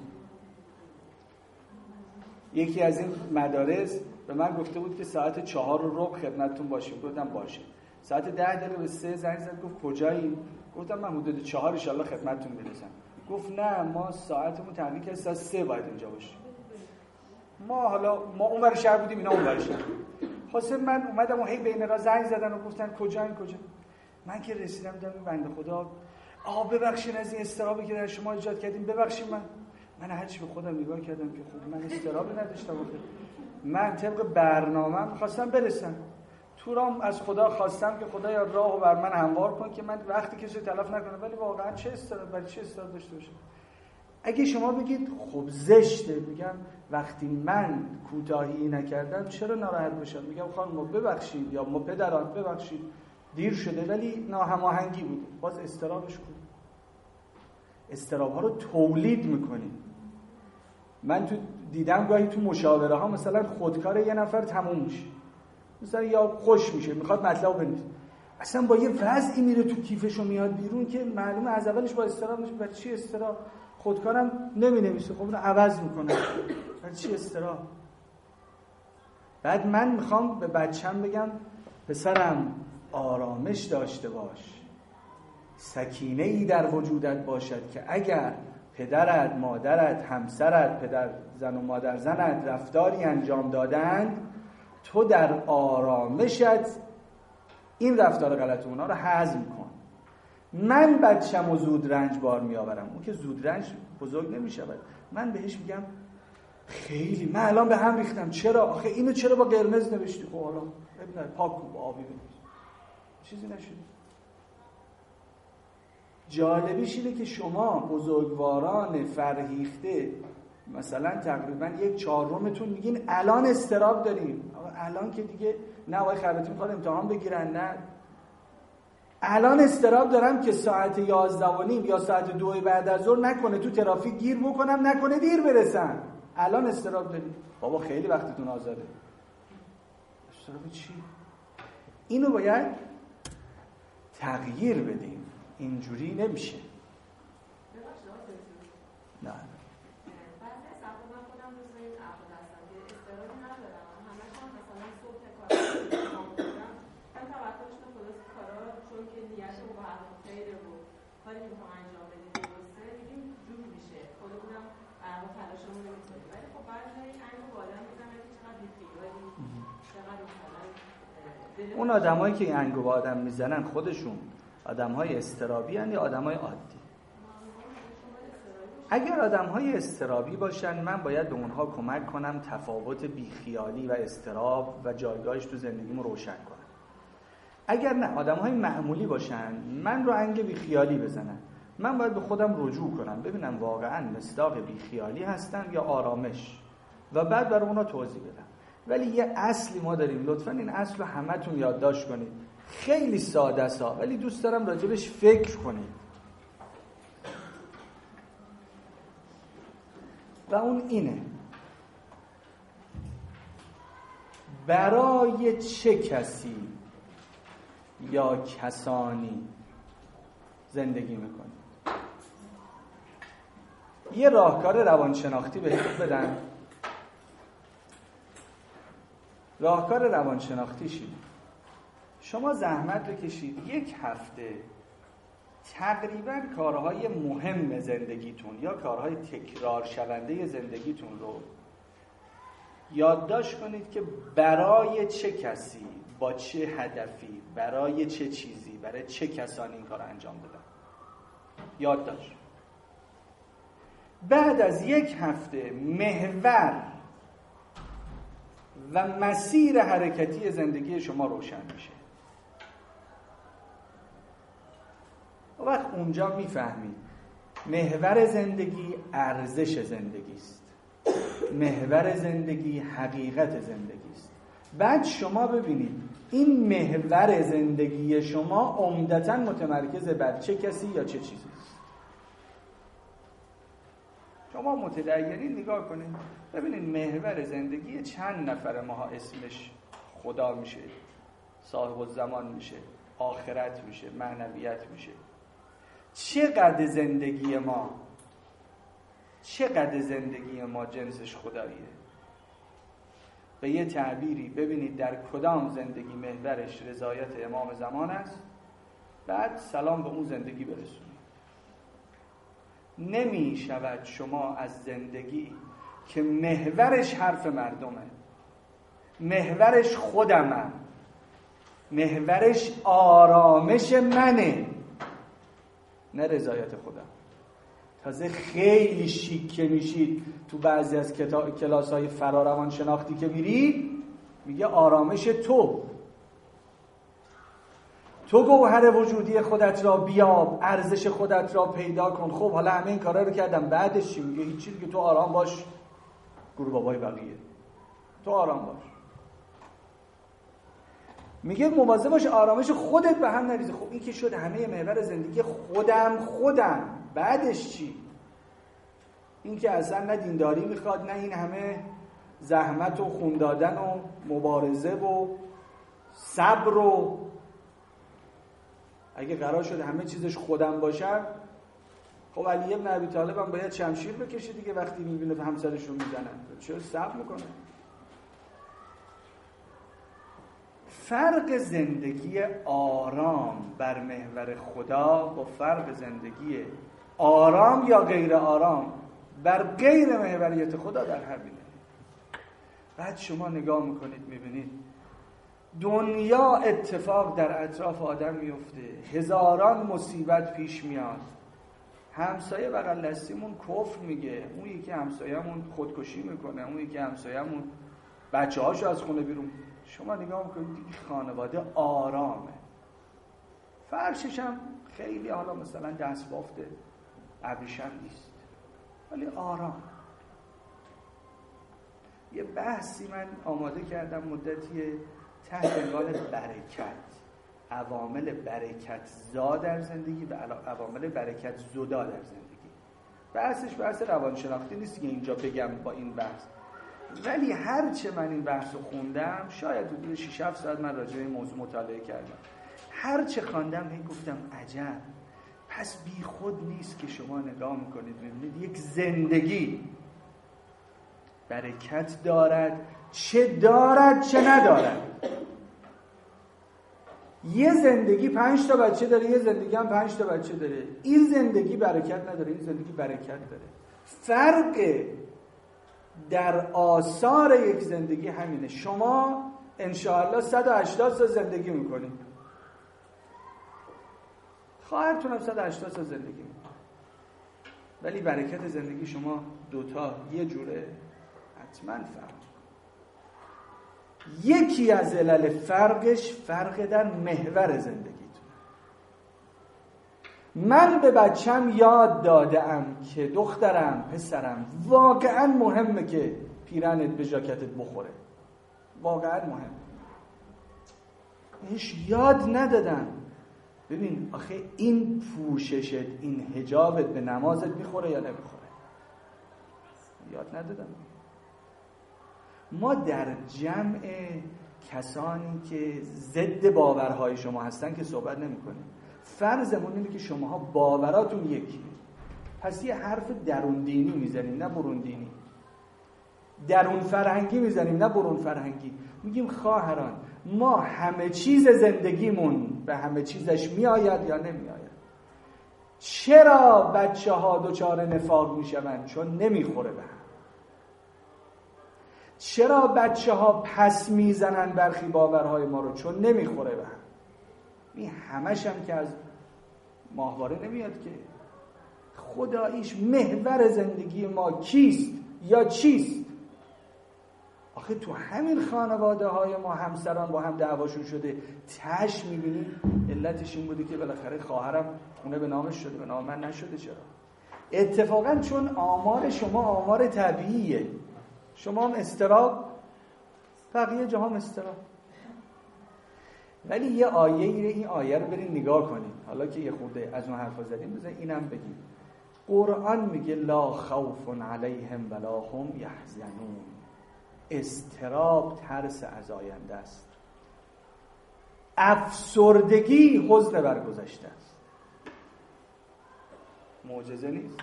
Speaker 1: یکی از این مدارس به من گفته بود که ساعت چهار و ربع خدمتتون باشیم. گفتم باشه. ساعت ده دقیقه به سه زنگ زد گفت کجایی؟ گفتم من حدود چهار ان شاءالله خدمتتون میرسم. گفت نه ما ساعتمون تعیین کرده ساعت سه باید اینجا باشیم. ما حالا ما اونور شهر بودیم اینا اونور شهر. خلاص من اومدم و هی بین را زنگ زدن و گفتن کجایی کجا. من که رسیدم دیدم این بنده خدا آ ببخشید از این استرابی که در شما ایجاد کردیم، ببخشید. من من هرچی به خودم نگاه کردم که خب من استرابی نداشتم. من طبق برنامه‌ام می‌خواستم برسم. تو رام از خدا خواستم که خدایا راهو بر من هموار کن که من وقتی کسی تلف نکنم، ولی واقعا چه استراب برای چه استراب داشته باشم؟ اگه شما بگید خب زشته، میگم وقتی من کوتاهی نکردم چرا ناراحت باشم؟ میگم خانم ببخشید یا ما پدران ببخشید دیر شده ولی ناهماهنگی بود. باز استرابش کن. استراب ها رو تولید میکنیم. من تو دیدم گاهی تو مشاوره ها مثلا خودکار یه نفر تموم میشه، مثلا یا خوش میشه میخواد مطلب بنویسه، اصلا با یه وضعی میره تو کیفش و میاد بیرون که معلومه از اولش با استراب میشه. برای چی استراب؟ خودکارم نمی نویسه، خب اونو عوض میکنه. برای چی استراب؟ بعد من میخوام به بچم بگم پسرم آرامش داشته باش، سکینه ای در وجودت باشد که اگر پدرت، مادرت، همسرت، پدر زن و مادر زنت رفتاری انجام دادند، تو در آرامشت این رفتار غلط اونا رو هضم کن. من بچه‌مو زود رنج بار میآورم، اون که زود رنج بزرگ نمیشود. من بهش میگم خیلی من الان به هم ریختم، چرا آخه اینو چرا با قرمز نوشتی؟ خب حالا ببین پاک کن با آبی بنویس، چیزی نشد. جالبیش اینه که شما بزرگواران فرهیخته مثلا تقریبا یک چهارمتون میگین الان استراب داریم. الان که دیگه نه آقای خربتی میخواد امتحان بگیرن، نه الان استراب دارم که ساعت یازده و نیم یا ساعت دو بعد از ظهر نکنه تو ترافیک گیر بکنم، نکنه دیر برسم. الان استراب داریم. بابا خیلی وقتتون آزاده. استراب چی؟ اینو باید تغییر بدیم. اینجوری نمیشه. نه
Speaker 3: بعضی از افراد من خودم روز این افراد هستم که استرابی ندارم، همش هم مثلا صبح کار انجام میدم، من توقعشون خلاص کارا چون که نیتم با حرف خیره و کاری که میخوام انجام بدیم درسته دیگه جور میشه، خودمونم برای تلاشمون رو میکنیم. ولی خب بعضی انگو با آدم میزنم که چقدر بیخیالی، چقدر مثلا
Speaker 1: اون آدمایی که انگو با آدم میزنن خودشون آدم‌های استرابی هستند یا آدم‌های عادی؟ اگر آدم‌های استرابی باشن من باید به اونها کمک کنم تفاوت بیخیالی و استراب و جایگاهش تو زندگیمو روشن کنم. اگر نه آدم‌های معمولی باشن من رو انگ بیخیالی بزنن، من باید به خودم رجوع کنم ببینم واقعاً مصداق بیخیالی هستم یا آرامش و بعد برای اونا توضیح بدم. ولی یه اصلی ما داریم، لطفاً این اصل رو همتون یادداشت کنید. خیلی ساده است ولی دوست دارم راجبش فکر کنید. و اون اینه: برای چه کسی یا کسانی زندگی میکنید؟ یه راهکار روانشناختی بهتون بدم. راهکار روانشناختیش اینه: شما زحمت بکشید یک هفته تقریباً کارهای مهم زندگیتون یا کارهای تکرار شونده زندگیتون رو یادداشت کنید که برای چه کسی، با چه هدفی، برای چه چیزی، برای چه کسانی این کار انجام بدن. یادداشت. بعد از یک هفته محور و مسیر حرکتی زندگی شما روشن میشه. و وقت اونجا میفهمید محور زندگی ارزش زندگی است، محور زندگی حقیقت زندگی است. بعد شما ببینید این محور زندگی شما عمدتاً متمرکز بر چه کسی یا چه چیزی است. شما متدینین نگاه کنید ببینید محور زندگی چند نفر ما اسمش خدا میشه، صاحب الزمان میشه، آخرت میشه، معنویت میشه. چقدر زندگی ما چقدر زندگی ما جنسش خداییه؟ به یه تعبیری ببینید در کدام زندگی محورش رضایت امام زمان است، بعد سلام به اون زندگی برسونید. نمی شود شما از زندگی که محورش حرف مردمه، محورش خودمم، محورش آرامش منه، نه رضایت خودم. تازه خیلی شیک که میشید تو بعضی از کلاس های فراروان شناختی که میرید میگه آرامش تو. تو گوهر وجودی خودت را بیاب، ارزش خودت را پیدا کن. خب حالا همه این کارا رو کردم، بعدش چی؟ میگه هیچ چیزی که تو آرام باش. گروه بابای بقیه تو آرام باش. میگه مواظب باش آرامش خودت به هم نریزه. خب این که شد همه محور زندگی خودم خودم. بعدش چی؟ این که اصلا نه دینداری میخواد، نه این همه زحمت و خون دادن و مبارزه و صبر و اگه قرار شد همه چیزش خودم باشه، خب علی ابن ابی طالب هم باید شمشیر بکشه دیگه وقتی میبینه همسرش رو میزنن. چرا صبر میکنه؟ فرق زندگی آرام بر محور خدا با فرق زندگی آرام یا غیر آرام بر غیر محوریت خدا در همینه. بعد شما نگاه میکنید میبینید دنیا اتفاق در اطراف آدم میفته، هزاران مصیبت پیش میاد، همسایه بغل دستیمون کفر میگه، اون یکی همسایه‌مون خودکشی میکنه، اون یکی همسایه‌مون بچه‌هاشو از خونه بیرون. شما نگاه میکنید دیگه خانواده آرامه، فرشش هم خیلی حالا مثلا دست بافته ابریشم نیست ولی آرام. یه بحثی من آماده کردم مدتی تحت عنوان برکت، عوامل برکت زا در زندگی و عوامل برکت زدا در زندگی. بحثش بحث روانشناختی نیست که اینجا بگم با این بحث، ولی هرچه من این بحث رو خوندم، شاید حدود شش هفت ساعت من راجع به این موضوع مطالعه کردم، هرچه خواندم هی گفتم عجب، پس بی خود نیست که شما نگاه میکنید میبینید یک زندگی برکت دارد، چه دارد چه ندارد. یه زندگی پنج تا بچه داره، یه زندگی هم پنج تا بچه داره. این زندگی برکت نداره، این زندگی برکت داره. فرق در آثار یک زندگی همینه. شما انشاءالله صد و هشتاد سال زندگی میکنید، خواهرتون هم صد و هشتاد سال زندگی میکنه، ولی برکت زندگی شما دوتا یه جوره. حتما فرق. یکی از علل فرقش فرق در محور زندگیتون. من به بچم یاد دادم که دخترم پسرم واقعا مهمه که پیرنت به ژاکتت بخوره، واقعا مهم. بهش یاد ندادم ببین آخه این پوششت، این حجابت به نمازت میخوره یا نمیخوره، یاد ندادم. ما در جمع کسانی که ضد باورهای شما هستن که صحبت نمی کنیم. فرضمون اینه که شماها باوراتون یکیه، پس یه حرف درون دینی میزنیم نه برون دینی، درون فرهنگی میزنیم نه برون فرهنگی. میگیم خواهران ما همه چیز زندگیمون به همه چیزش میآید یا نمیآید. چرا بچه ها دچار نفاق میشوند؟ چون نمیخوره به هم. چرا بچه ها پس میزنن برخی باورهای ما رو؟ چون نمیخوره به هم. این همش هم که از ماهواره نمیاد که. خداییش محور زندگی ما کیست یا چیست؟ آخه تو همین خانواده های ما همسران با هم دعواشون شده، تش میبینیم علتش این بوده که بالاخره خواهرم خونه به نامش شده، به نام من نشده. چرا؟ اتفاقا چون آمار شما آمار طبیعیه، شما هم استراب، بقیه جا هم استراب. ولی یه آیه این آیه رو برین نگاه کنید، حالا که یه خورده از اون حرفا زدیم بذار اینم بگیم. قرآن میگه لا خوف علیهم ولا هم یحزنون. استراب ترس از آینده است، افسردگی حزن بر گذشته است. معجزه نیست.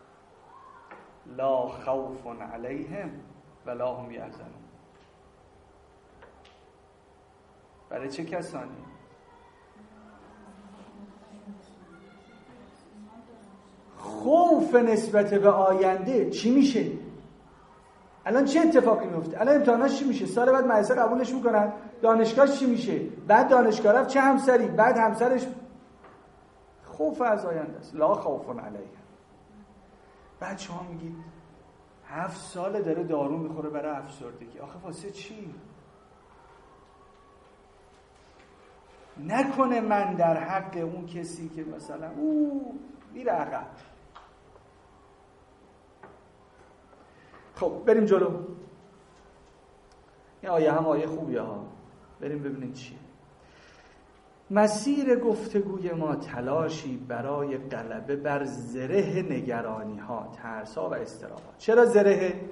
Speaker 1: لا خوف علیهم ولا هم یحزنون. برای چه کسانی؟ خوف نسبت به آینده چی میشه؟ الان چه اتفاقی میفته؟ الان امتحاناش چی میشه؟ سال بعد مدرسه قبولش میکنن، دانشگاهش چی میشه؟ بعد دانشگاه رفت چه همسری؟ بعد همسرش. خوف از آینده است. لا خوف علیهم. بعد شما میگید هفت ساله داره دارو میخوره برای افسردگی. آخه واسه چی؟ نکنه من در حق اون کسی که مثلا او میره عقب. خب بریم جلو. این آیه هم آیه خوبیه ها، بریم ببینیم چیه. مسیر گفتگوی ما تلاشی برای غلبه بر زره نگرانی ها، ترس ها و اضطرابات. چرا زره؟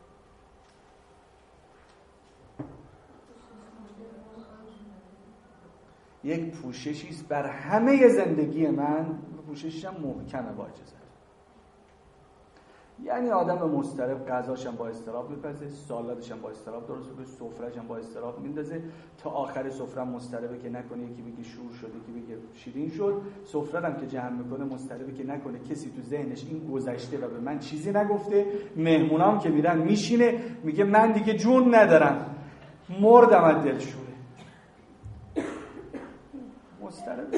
Speaker 1: یک پوششی است بر همه زندگی من، پوششش هم محکمه با اجازه. یعنی آدم مضطرب غذاش هم با اضطراب میپزه، سالادش هم با اضطراب درست میکنه، سفره‌ش هم با اضطراب میندازه، تا آخر سفره مضطربه که نکنه یکی بگه شور شد، یکی بگه شیرین شد. سفره هم که جمع میکنه مضطربه که نکنه کسی تو ذهنش این گذشته و به من چیزی نگفته. مهمونام که میرن میشینه میگه من دیگه جون ندارم، مردم از دلشوره. مضطرب.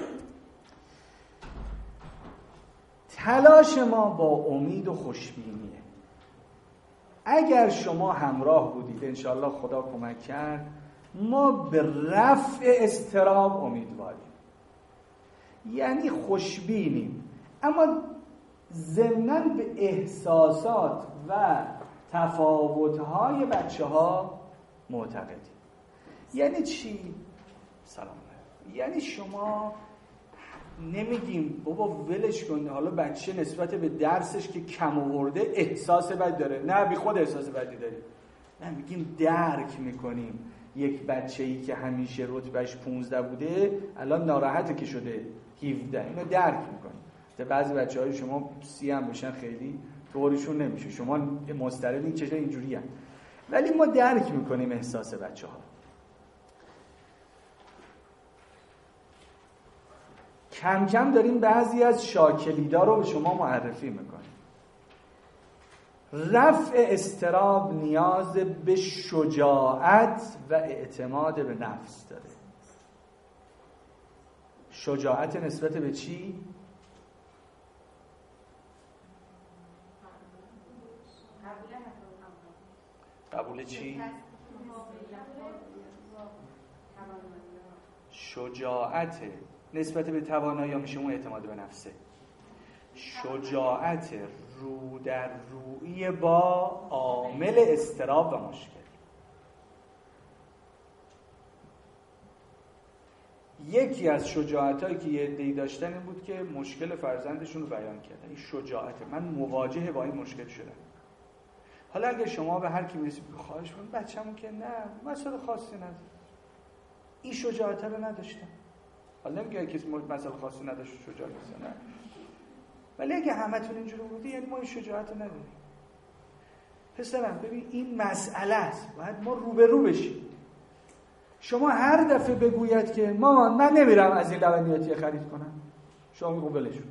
Speaker 1: تلاش ما با امید و خوشبینیه. اگر شما همراه بودید انشاءالله خدا کمک کرد، ما به رفع اضطراب امیدواریم، یعنی خوشبینیم، اما ضمناً به احساسات و تفاوت‌های بچه‌ها معتقدیم. یعنی چی؟ سلام علیکم. یعنی شما نمیگیم بابا ولش کن، حالا بچه نسبت به درسش که کم آورده احساس بد داره، نه بی خود احساس بدی داری. نه، میگیم درک میکنیم یک بچه‌ای که همیشه رتبهش پونزده بوده الان ناراحته که شده هفده، اینو درک میکنیم. تا بعضی بچه‌های شما سی هم بشن خیلی طورشون نمیشه، شما مضطربی چه اینجوریه، ولی ما درک میکنیم احساس بچه‌ها. کم کم داریم بعضی از شاکلیدا رو به شما معرفی میکنیم. رفع اضطراب نیاز به شجاعت و اعتماد به نفس داره. شجاعت نسبت به چی؟ قبول چی؟ شجاعت نسبت به توانایی میشه اون اعتماد به نفسه. شجاعت رو در رویی با عامل اضطراب و مشکل. یکی از شجاعتایی که یه عده‌ای داشتن این بود که مشکل فرزندشون رو بیان کردن. این شجاعت، من مواجه با این مشکل شدم. حالا اگه شما به هر کی برسید خواهش کنید بچه‌مون که نه مسئله خاصی نداره، این شجاعت رو نداشتم. حالا نمیگه کسی مسئله خاصی نداشت شجاعت نیست، نه، ولی اگه همتون اینجوری بودی یعنی ما این شجاعت رو نداریم. پسرم ببین این مسئله است، باید ما رو به رو بشیم. شما هر دفعه بگوید که مامان من نمیرم از این لبنیاتی خرید کنم، شما میگو ولشون.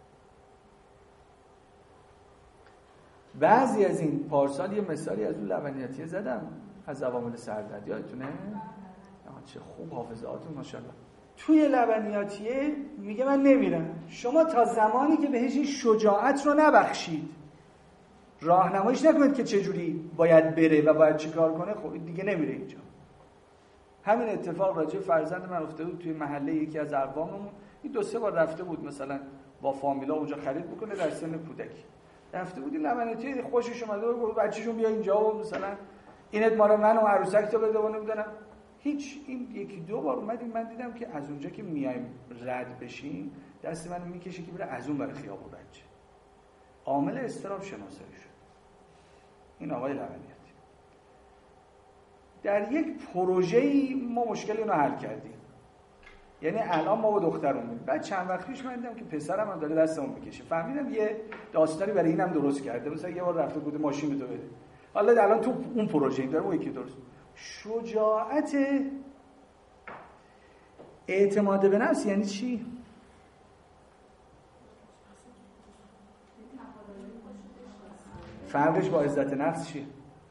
Speaker 1: بعضی از این پارسال یه مثالی از اون لبنیاتی زدم از عوامل سردرد، یادتونه؟ چه خوب حافظه‌هاتون ماشاءالله. توی لبنیاتیه میگه من نمیرم. شما تا زمانی که بهش این شجاعت رو نبخشید، راهنماییش نکنید که چجوری باید بره و باید چیکار کنه، خب دیگه نمیره اینجا. همین اتفاق راجع فرزند من افتاده بود توی محله یکی از اقواممون. این دو سه بار رفته بود مثلا با فامیلا اونجا خرید بکنه در سن کودکی. رفته بود این لبنیاتی خوشش اومده بود، بچه‌شون بیا اینجا و مثلا اینت ما رو من و عروسک تو بده و نمیدونم هیچ. این یکی دو بار اومدیم من دیدم که از اونجا که میایم رد بشیم دست منو میکشه که بره از اون برای خیابون بچه. عامل اضطراب شناسایی شد. این آقای لبنیاتی. در یک پروژه‌ای ما مشکل اینو حل کردیم. یعنی الان ما با دخترم میریم. بعد چند وقت پیش من دیدم که پسرم هم داره دستمون میکشه. فهمیدم یه داستانی برای اینم درست کرده. مثلا یه بار رفته بود ماشین تو بده. حالا الان تو اون پروژه داره اون یکی درست. شجاعت اعتماد به نفس یعنی چی؟ فرقش با عزت نفس چیه؟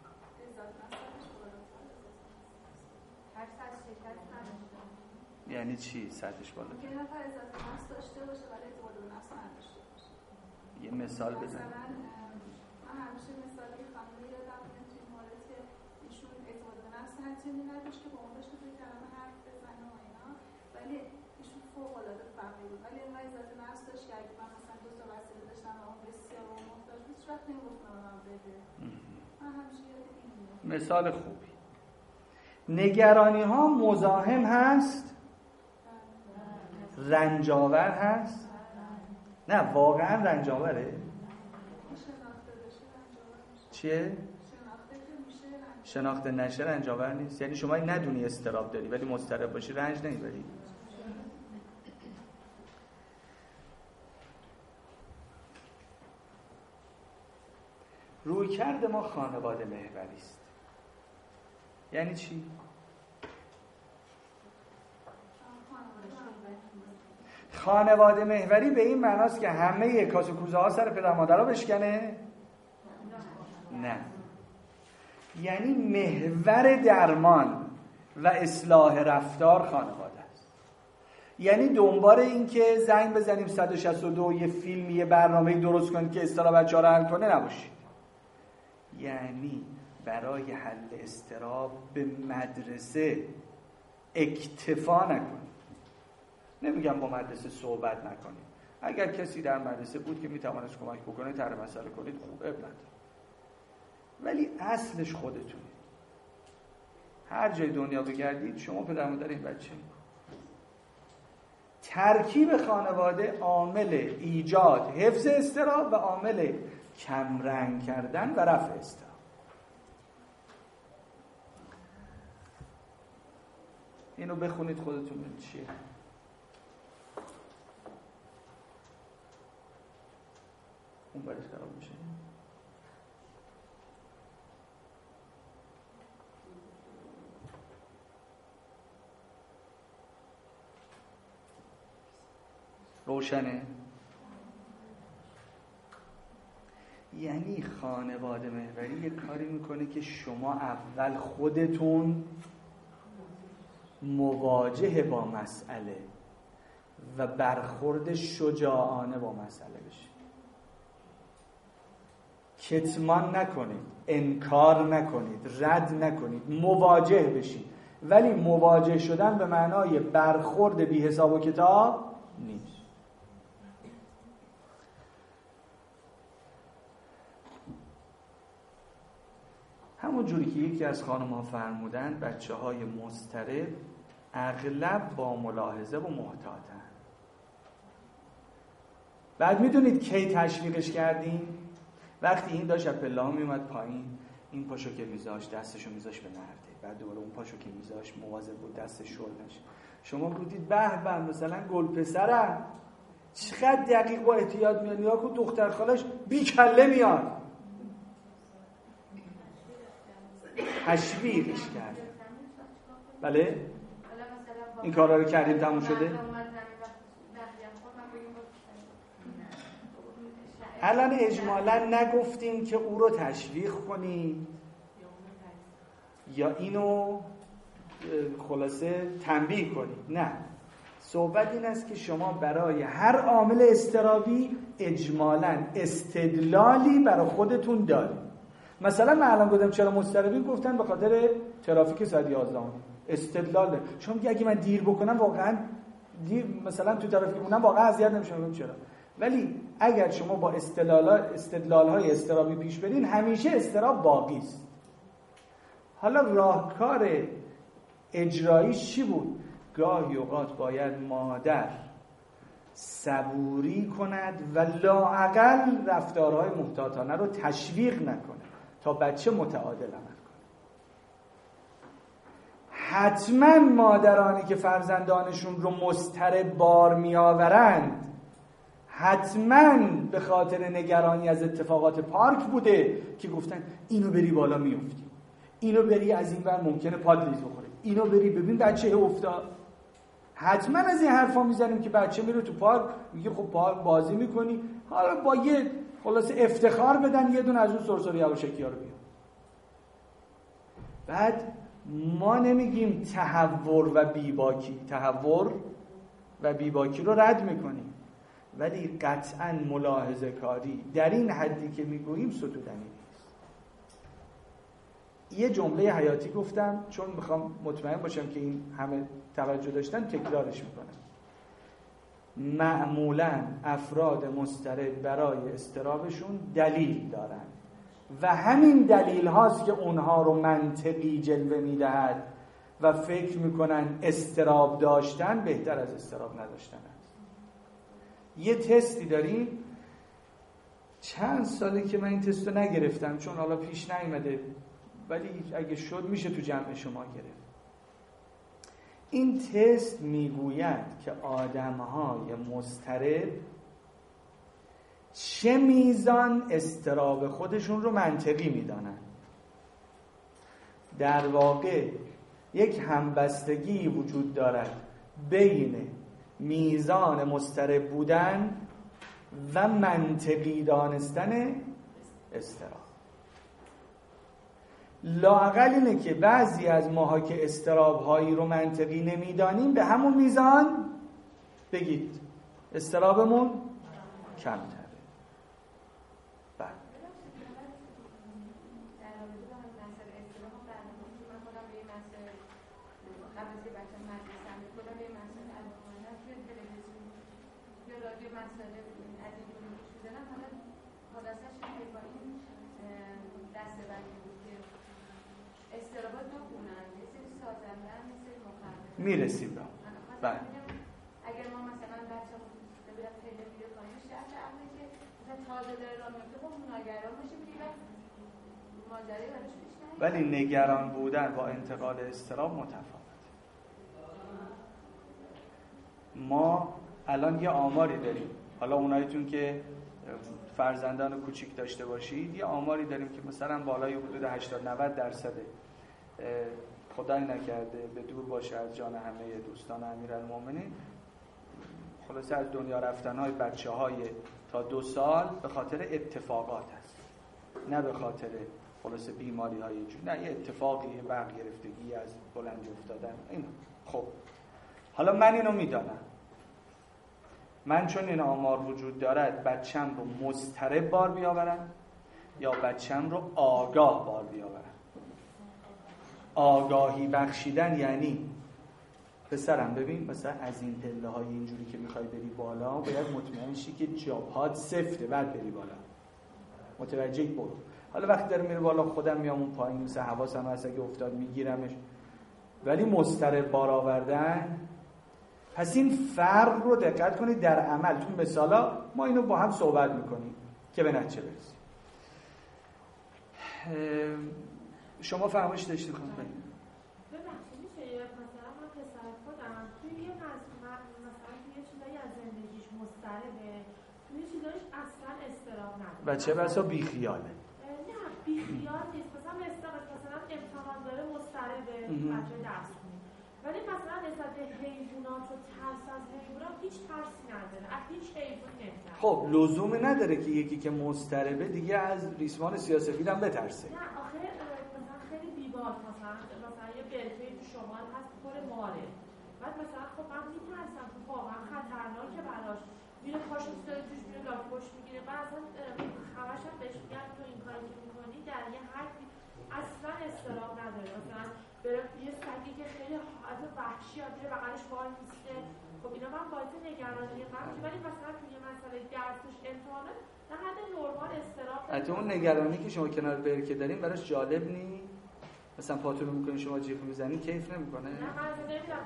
Speaker 1: یعنی چی سطحش بالا؟
Speaker 4: یه نفر عزت نفس داشته باشه ولی اعتماد به نفس نداشته باشه.
Speaker 1: یه مثال بزن.
Speaker 4: مثلا من همیشه مثالی خانمی یادم میاد توی مورد که ایشون اعتماد به نفس حتی نداشت که با اون داشته توی کلمه حرف بزنه و اینا، ولی
Speaker 5: ولی ایشون فوق العاده فقیر بود، ولی اینقدر عزت نفس داشت که اگه من مثلا دو تا وسیله داشتم و اون بسیار و محتاج بود هیچ وقت نمیگفت به من بده. من همیشه یاد این میاد.
Speaker 1: مثال خوبی. نگرانی ها مزاحم هست؟ رنجاور هست؟ نه واقعا رنجاوره؟ چیه؟ شناخته نشه رنجاور نیست. یعنی شما ندونی استراب داری ولی مضطرب باشی رنج نمیبری. رویکرد ما خانواده محوری است. یعنی چی؟ خانواده محوری به این معناست که همه کاسه کوزه ها سر پدر مادرها بشکنه؟ نه. یعنی محور درمان و اصلاح رفتار خانواده است. یعنی دنبال این که زنگ بزنیم صد و شصت و دو یه فیلم یه برنامه درست کنید که اصطلاح بچه‌ها رو حل کنه نباشید. یعنی برای حل اضطراب به مدرسه اکتفا نکنید. نمیگم با مدرسه صحبت نکنید. اگر کسی در مدرسه بود که میتوانست کمک بکنه طرح مسئله کنید خوب، اب نداره. ولی اصلش خودتونه. هر جای دنیا بگردید شما پدر مادر این بچه. ترکیب خانواده عامل ایجاد حفظ اضطراب و عامل کمرنگ کردن و رفع اضطراب. اینو بخونید خودتون ببینید چیه. اون برش خراب میشه. روشنه؟ یعنی خانواده محوری یه کاری میکنه که شما اول خودتون مواجه با مسئله و برخورد شجاعانه با مسئله بشید. کتمان نکنید، انکار نکنید، رد نکنید، مواجه بشید. ولی مواجه شدن به معنای برخورد بی حساب و کتاب نیست. همون جوری که یکی از خانم‌ها فرمودن بچه‌های مضطرب اغلب با ملاحظه و محتاطن. بعد میدونید کی تشویقش کردیم؟ وقتی این داشت از پله‌ها میومد پایین، این پاشو که میذاش دستشو میذاش به نرده، بعد دوباره اون پاشو که میذاش مواظب بود دستش شل نشه. شما بودید به به مثلا گل پسرم چقدر دقیق و احتیاط میاد، نیا کو دختر خالش بی کله میاد. تشویقش کرد. بله؟ این کارا رو کردیم تموم شده؟ الان اجمالا نگفتیم که او رو تشویق کنی یا اینو خلاصه تنبیه کنی. نه، صحبت این است که شما برای هر عامل اضطرابی اجمالا استدلالی برای خودتون دارید. مثلا من الان گفتم چرا مضطربی، گفتن به خاطر ترافیک ساعت یازده. استدلال ده. شما میگه اگه من دیر بکنم واقعا دیر مثلا تو ترافیک مونم واقعا اذیت نمیشم. چرا؟ ولی اگر شما با استدلال‌های اضطرابی پیش برین همیشه اضطراب باقی است. حالا راهکار اجراییش چی بود؟ گاهی اوقات باید مادر صبوری کند و لااقل رفتارهای محتاطانه رو تشویق نکنه تا بچه متعادل عمل کنه. حتما مادرانی که فرزندانشون رو مضطرب بار میآورند حتما به خاطر نگرانی از اتفاقات پارک بوده که گفتن اینو بری بالا میافتی، اینو بری از این ور ممکنه پاد لیز بخوره، اینو بری ببین بچه افتاد. حتما از این حرفا میزنیم که بچه میره تو پارک میگه خب پارک بازی میکنی، حالا با یه خلاصه افتخار بدن یه دونه از اون سرسر یواشکی ها رو بیان. بعد ما نمیگیم تهور و بیباکی، تهور و بیباکی رو رد میکنیم، ولی قطعا ملاحظه کاری در این حدی که میگوییم ستودنی نیست. یه جمله حیاتی گفتم چون میخوام مطمئن باشم که این همه توجه داشتن، تکرارش میکنم. معمولاً افراد مضطرب برای اضطرابشون دلیل دارن و همین دلیل هاست که اونها رو منطقی جلوه میدهد و فکر میکنن اضطراب داشتن بهتر از اضطراب نداشتن است. یه تستی داریم، چند ساله که من این تست رو نگرفتم چون حالا پیش نیامده، ولی اگه شد میشه تو جمع شما گرفت. این تست میگوید که آدم‌های مضطرب چه میزان اضطراب خودشون رو منطقی میدانن. در واقع یک همبستگی وجود دارد بین میزان مضطرب بودن و منطقی دانستن اضطراب. لااقل اینه که بعضی از ماها که اضطراب هایی رو منطقی نمیدانیم به همون میزان بگید اضطرابمون کمتره. بله میرسیم به بله.
Speaker 9: اگر ما مثلا بچه‌مون ببینیم خیلی ویدیو کنیم شرط عقلی که مثلا تازه داره راه میفته خب نگران باشیم که ماجرای براش پیش نیاد.
Speaker 1: ولی نگران بودن با انتقال اضطراب متفاوته. ما الان یه آماری داریم، حالا اوناییتون که فرزندان کوچیک داشته باشید یه آماری داریم که مثلا بالای حدود هشتاد نود درصد خدای نکرده به دور باشه از جان همه دوستان امیرالمومنین، خلاصه از دنیا رفتن‌های بچه‌های تا دو سال به خاطر اتفاقات هست، نه به خاطر خلاصه بیماری‌های جو، نه یه اتفاقی، یه برق گرفتگی، از بلندی افتادن اینا. خب حالا من اینو میدانم، من چون این آمار وجود دارد بچم رو مضطرب بار بیاورم یا بچم رو آگاه بار بیاورم. آگاهی بخشیدن یعنی پسرم ببین مثلا از این پله های اینجوری که میخوای بری بالا باید مطمئن شی که جاپات سفته بعد بری بالا، متوجه برو. حالا وقتی داره میره بالا خودم میام اون پایین مثلا حواسم هست اگه افتاد میگیرمش، ولی مضطرب بار آوردن. پس این فرق رو دقت کنید در عمل. تو مثالا ما اینو با هم صحبت میکنیم که به نتیجه برسیم. شما فرمایش داشتید خانم؟
Speaker 3: ببخشید میشه مثلا من پسر خودم توی یه مثلا توی یه چیزایی از زندگیش مضطربه، توی چیزایش اصلا اضطراب نداره.
Speaker 1: بچه بسا بیخیاله.
Speaker 3: نه بیخیال نیست، مثلا استرس، مثلا امتحان داره مضطربه، بچه درس می‌خونه. ولی مثلا نسبت به حیوانات و ترس از حیوانات هیچ ترسی نداره، از هیچ حیوانی نمی‌ترسه.
Speaker 1: خب لزومی نداره که یکی که مضطربه دیگه از ریسمان سیاه‌سفید هم بترسه.
Speaker 3: نه آخه مثلا خیلی بیبار، مثلا مثلا یه برکه تو شمال هست پر ماره، بعد مثلا خب من میترسم تو واقعا خطرناکه براش، میره پاشو میذاره توش، میره لاک پشت میگیره. من اصلا همش هم بهش میگم تو این کاری که میکنی در یه حدی اصلا اضطراب نداره. مثلا بره یه سگی که خیلی حالت وحشی ها میره بغلش وای میسته، خب اینا من باعث نگرانی من میشه، ولی مثلا توی مسئله درسش امتحانه نه حد نرمال اضطراب.
Speaker 1: حتی اون نگرانی که شما کنار برکه دارین براش جالب نی؟ مثلا پاتون رو میکنی شما جیغ میزنی کیف نمیکنه؟
Speaker 3: نه من نمیدونم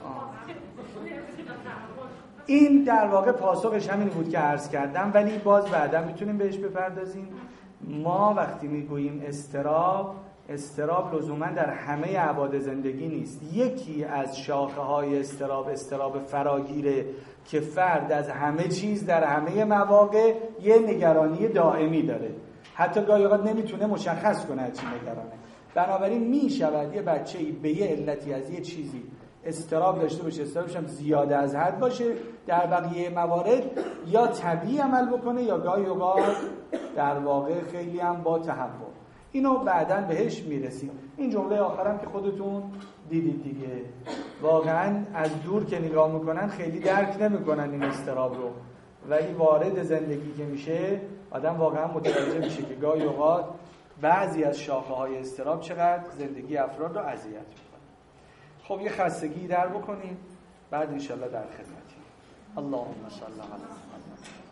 Speaker 3: ببینم.
Speaker 1: این در واقع پاسخش همین بود که عرض کردم، ولی باز بعدا میتونیم بهش بپردازیم. ما وقتی میگوییم اضطراب، اضطراب لزوما در همه ابعاد زندگی نیست. یکی از شاخه های اضطراب اضطراب فراگیره که فرد از همه چیز در همه مواقع یه نگرانی دائمی داره، حتی گاهی اوقات نمیتونه مشخص کنه از چی نگرانه. بنابراین میشود یه بچه‌ای به یه علتی از یه چیزی اضطراب داشته باشه، اضطرابش هم زیاده از حد باشه، در بقیه موارد یا طبیعی عمل بکنه یا گاهی اوقات در واقع خیلی هم با تهوع. اینو بعداً بهش میرسیم. این جمله آخرم که خودتون دیدید دیگه، واقعاً از دور که نگاه میکنن خیلی درک نمیکنن این اضطراب رو، ولی وارد زندگی که میشه آدم واقعاً متوجه میشه که گاهی اوقات بعضی از شاخه های اضطراب چقدر زندگی افراد رو اذیت میکنه. خب یه خستگی در بکنیم، بعد انشالله در خدمتیم. اللهم صل علی محمد.